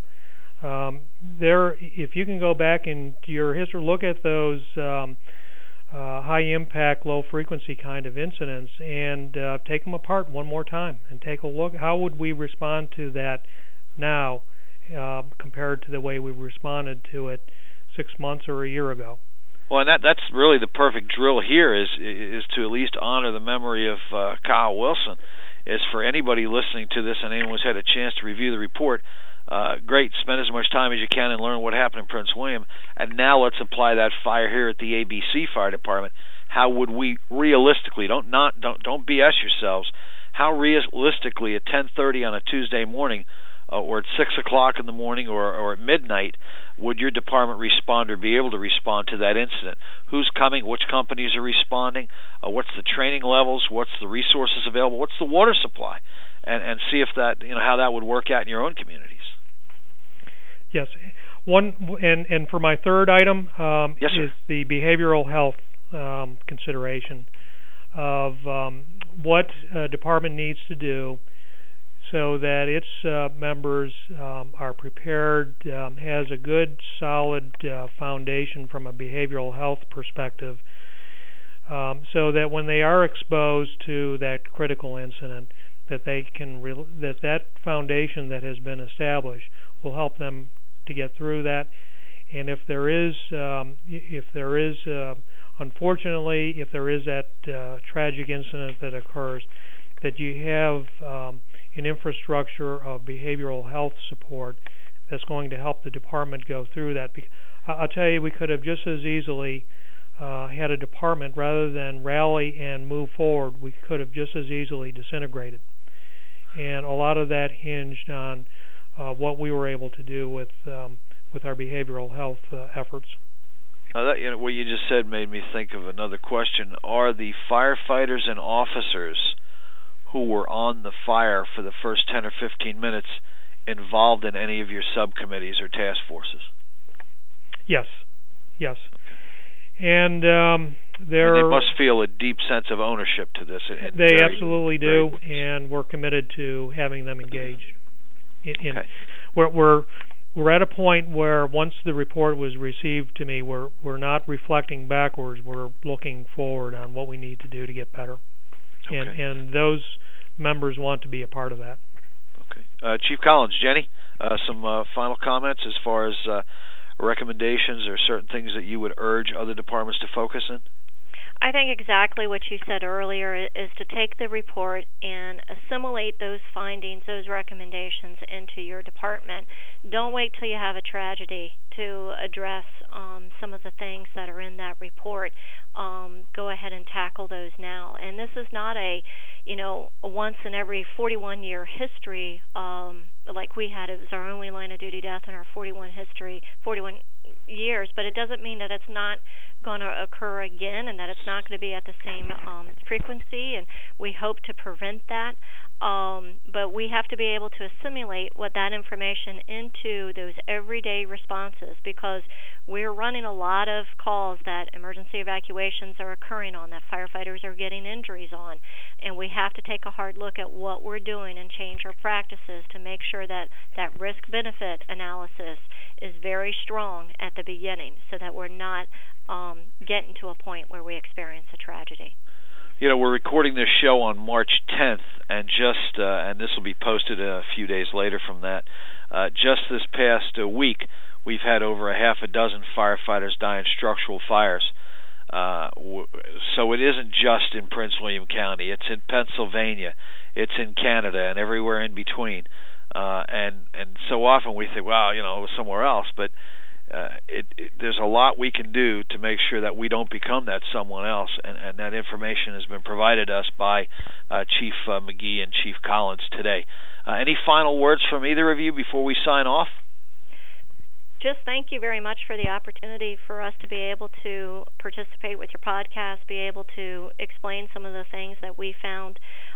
If you can go back into your history, look at those high-impact, low-frequency kind of incidents, and take them apart one more time and take a look. How would we respond to that now compared to the way we responded to it 6 months or a year ago? Well, and that's really the perfect drill here is to at least honor the memory of Kyle Wilson. Is for anybody listening to this and anyone who's had a chance to review the report, great, spend as much time as you can and learn what happened in Prince William. And now let's apply that fire here at the ABC Fire Department. How would we realistically, don't BS yourselves, how realistically at 10:30 on a Tuesday morning or at 6 o'clock in the morning or at midnight would your department responder be able to respond to that incident? Who's coming? Which companies are responding? What's the training levels? What's the resources available? What's the water supply? And see if that, how that would work out in your own communities. Yes. And for my third item is the behavioral health consideration of what a department needs to do so that its members are prepared, has a good, solid foundation from a behavioral health perspective, so that when they are exposed to that critical incident, that they can that foundation that has been established will help them to get through that. And if there is unfortunately, if there is that tragic incident that occurs, that you have an infrastructure of behavioral health support that's going to help the department go through that. I'll tell you, we could have just as easily had a department, rather than rally and move forward, we could have just as easily disintegrated. And a lot of that hinged on what we were able to do with our behavioral health efforts. What you just said made me think of another question. Are the firefighters and officers who were on the fire for the first 10 or 15 minutes involved in any of your subcommittees or task forces? Yes. And they must feel a deep sense of ownership to this. They absolutely do, and we're committed to having them engaged. We're at a point where once the report was received to me, we're not reflecting backwards. We're looking forward on what we need to do to get better. Okay. And those members want to be a part of that. Okay. Chief Collins, Jenny, some final comments as far as recommendations or certain things that you would urge other departments to focus in? I think exactly what you said earlier is to take the report and assimilate those findings, those recommendations into your department. Don't wait till you have a tragedy to address some of the things that are in that report. Go ahead and tackle those now. And this is not a once in every 41-year history like we had. It was our only line of duty death in our 41 years, but it doesn't mean that it's not going to occur again and that it's not going to be at the same frequency, and we hope to prevent that. But we have to be able to assimilate what that information into those everyday responses, because we're running a lot of calls that emergency evacuations are occurring on, that firefighters are getting injuries on, and we have to take a hard look at what we're doing and change our practices to make sure that that risk-benefit analysis is very strong at the beginning, so that we're not getting to a point where we experience a tragedy. We're recording this show on March 10th, and and this will be posted a few days later from that. Just this past week, we've had over a half a dozen firefighters die in structural fires. So it isn't just in Prince William County. It's in Pennsylvania, it's in Canada, and everywhere in between. And so often we think, well, it was somewhere else, but there's a lot we can do to make sure that we don't become that someone else, and that information has been provided us by Chief McGee and Chief Collins today. Any final words from either of you before we sign off? Just thank you very much for the opportunity for us to be able to participate with your podcast, be able to explain some of the things that we found.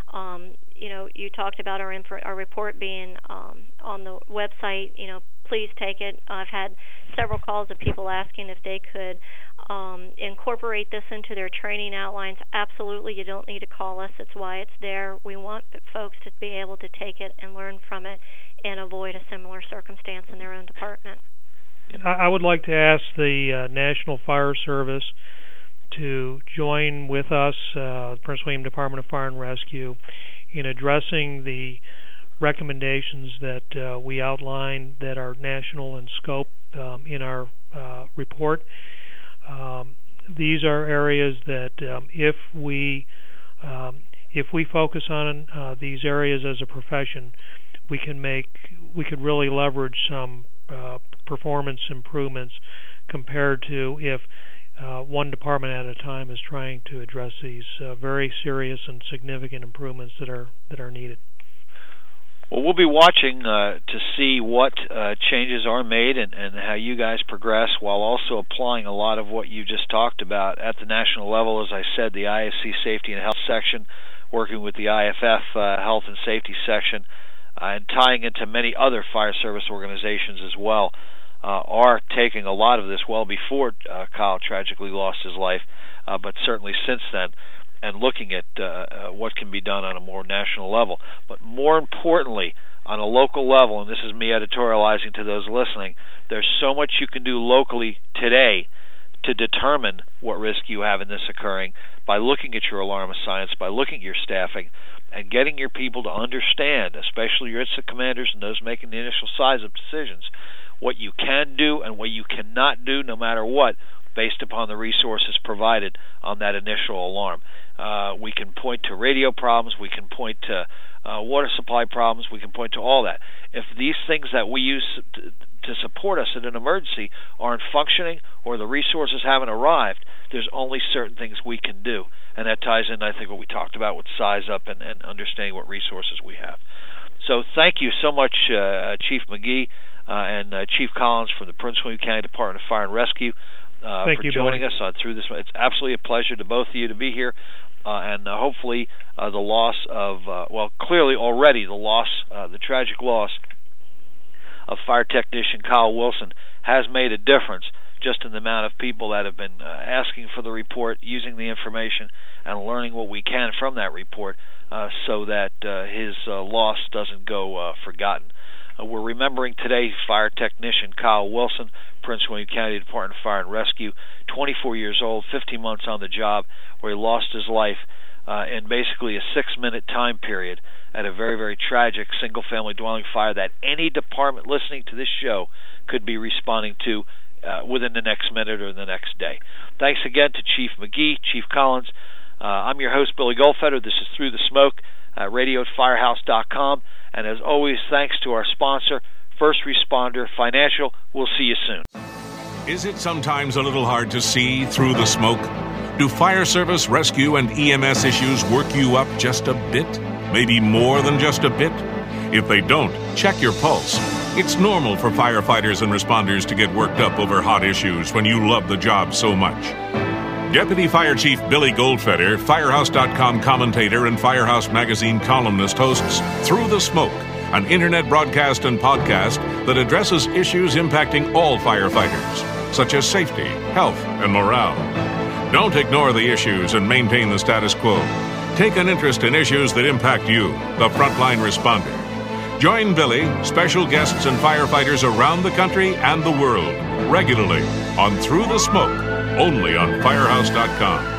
You talked about our report being on the website. Please take it. I've had several calls of people asking if they could incorporate this into their training outlines. Absolutely, you don't need to call us. It's why it's there. We want folks to be able to take it and learn from it and avoid a similar circumstance in their own department. I would like to ask the National Fire Service to join with us, the Prince William Department of Fire and Rescue, in addressing the recommendations that we outlined that are national in scope in our report. These are areas that if we focus on these areas as a profession, we could really leverage some performance improvements compared to if one department at a time is trying to address these very serious and significant improvements that are needed. Well, we'll be watching to see what changes are made and how you guys progress, while also applying a lot of what you just talked about at the national level. As I said, the ISC Safety and Health section, working with the IFF Health and Safety section, and tying into many other fire service organizations as well, are taking a lot of this well before Kyle tragically lost his life, but certainly since then, and looking at what can be done on a more national level. But more importantly, on a local level, and this is me editorializing to those listening, there's so much you can do locally today to determine what risk you have in this occurring by looking at your alarm assignments, by looking at your staffing, and getting your people to understand, especially your incident commanders and those making the initial size-up decisions, what you can do and what you cannot do no matter what, based upon the resources provided on that initial alarm. We can point to radio problems, we can point to water supply problems, we can point to all that. If these things that we use to support us in an emergency aren't functioning or the resources haven't arrived, there's only certain things we can do. And that ties in, I think, what we talked about with size up and understanding what resources we have. So thank you so much, Chief McGee and Chief Collins from the Prince William County Department of Fire and Rescue. Thank you, joining Billy. us through this. It's absolutely a pleasure to both of you to be here, and hopefully the loss of, clearly already the tragic loss of fire technician Kyle Wilson has made a difference just in the amount of people that have been asking for the report, using the information, and learning what we can from that report so that his loss doesn't go forgotten. We're remembering today fire technician Kyle Wilson, Prince William County Department of Fire and Rescue, 24 years old, 15 months on the job, where he lost his life in basically a 6-minute time period at a very, very tragic single-family dwelling fire that any department listening to this show could be responding to within the next minute or the next day. Thanks again to Chief McGee, Chief Collins. I'm your host, Billy Goldfeder. This is Through the Smoke, radio at firehouse.com. And as always, thanks to our sponsor, First Responder Financial. We'll see you soon. Is it sometimes a little hard to see through the smoke? Do fire service, rescue, and EMS issues work you up just a bit? Maybe more than just a bit? If they don't, check your pulse. It's normal for firefighters and responders to get worked up over hot issues when you love the job so much. Deputy Fire Chief Billy Goldfeder, Firehouse.com commentator and Firehouse Magazine columnist, hosts Through the Smoke, an internet broadcast and podcast that addresses issues impacting all firefighters, such as safety, health, and morale. Don't ignore the issues and maintain the status quo. Take an interest in issues that impact you, the frontline responder. Join Billy, special guests, and firefighters around the country and the world regularly on Through the Smoke, only on Firehouse.com.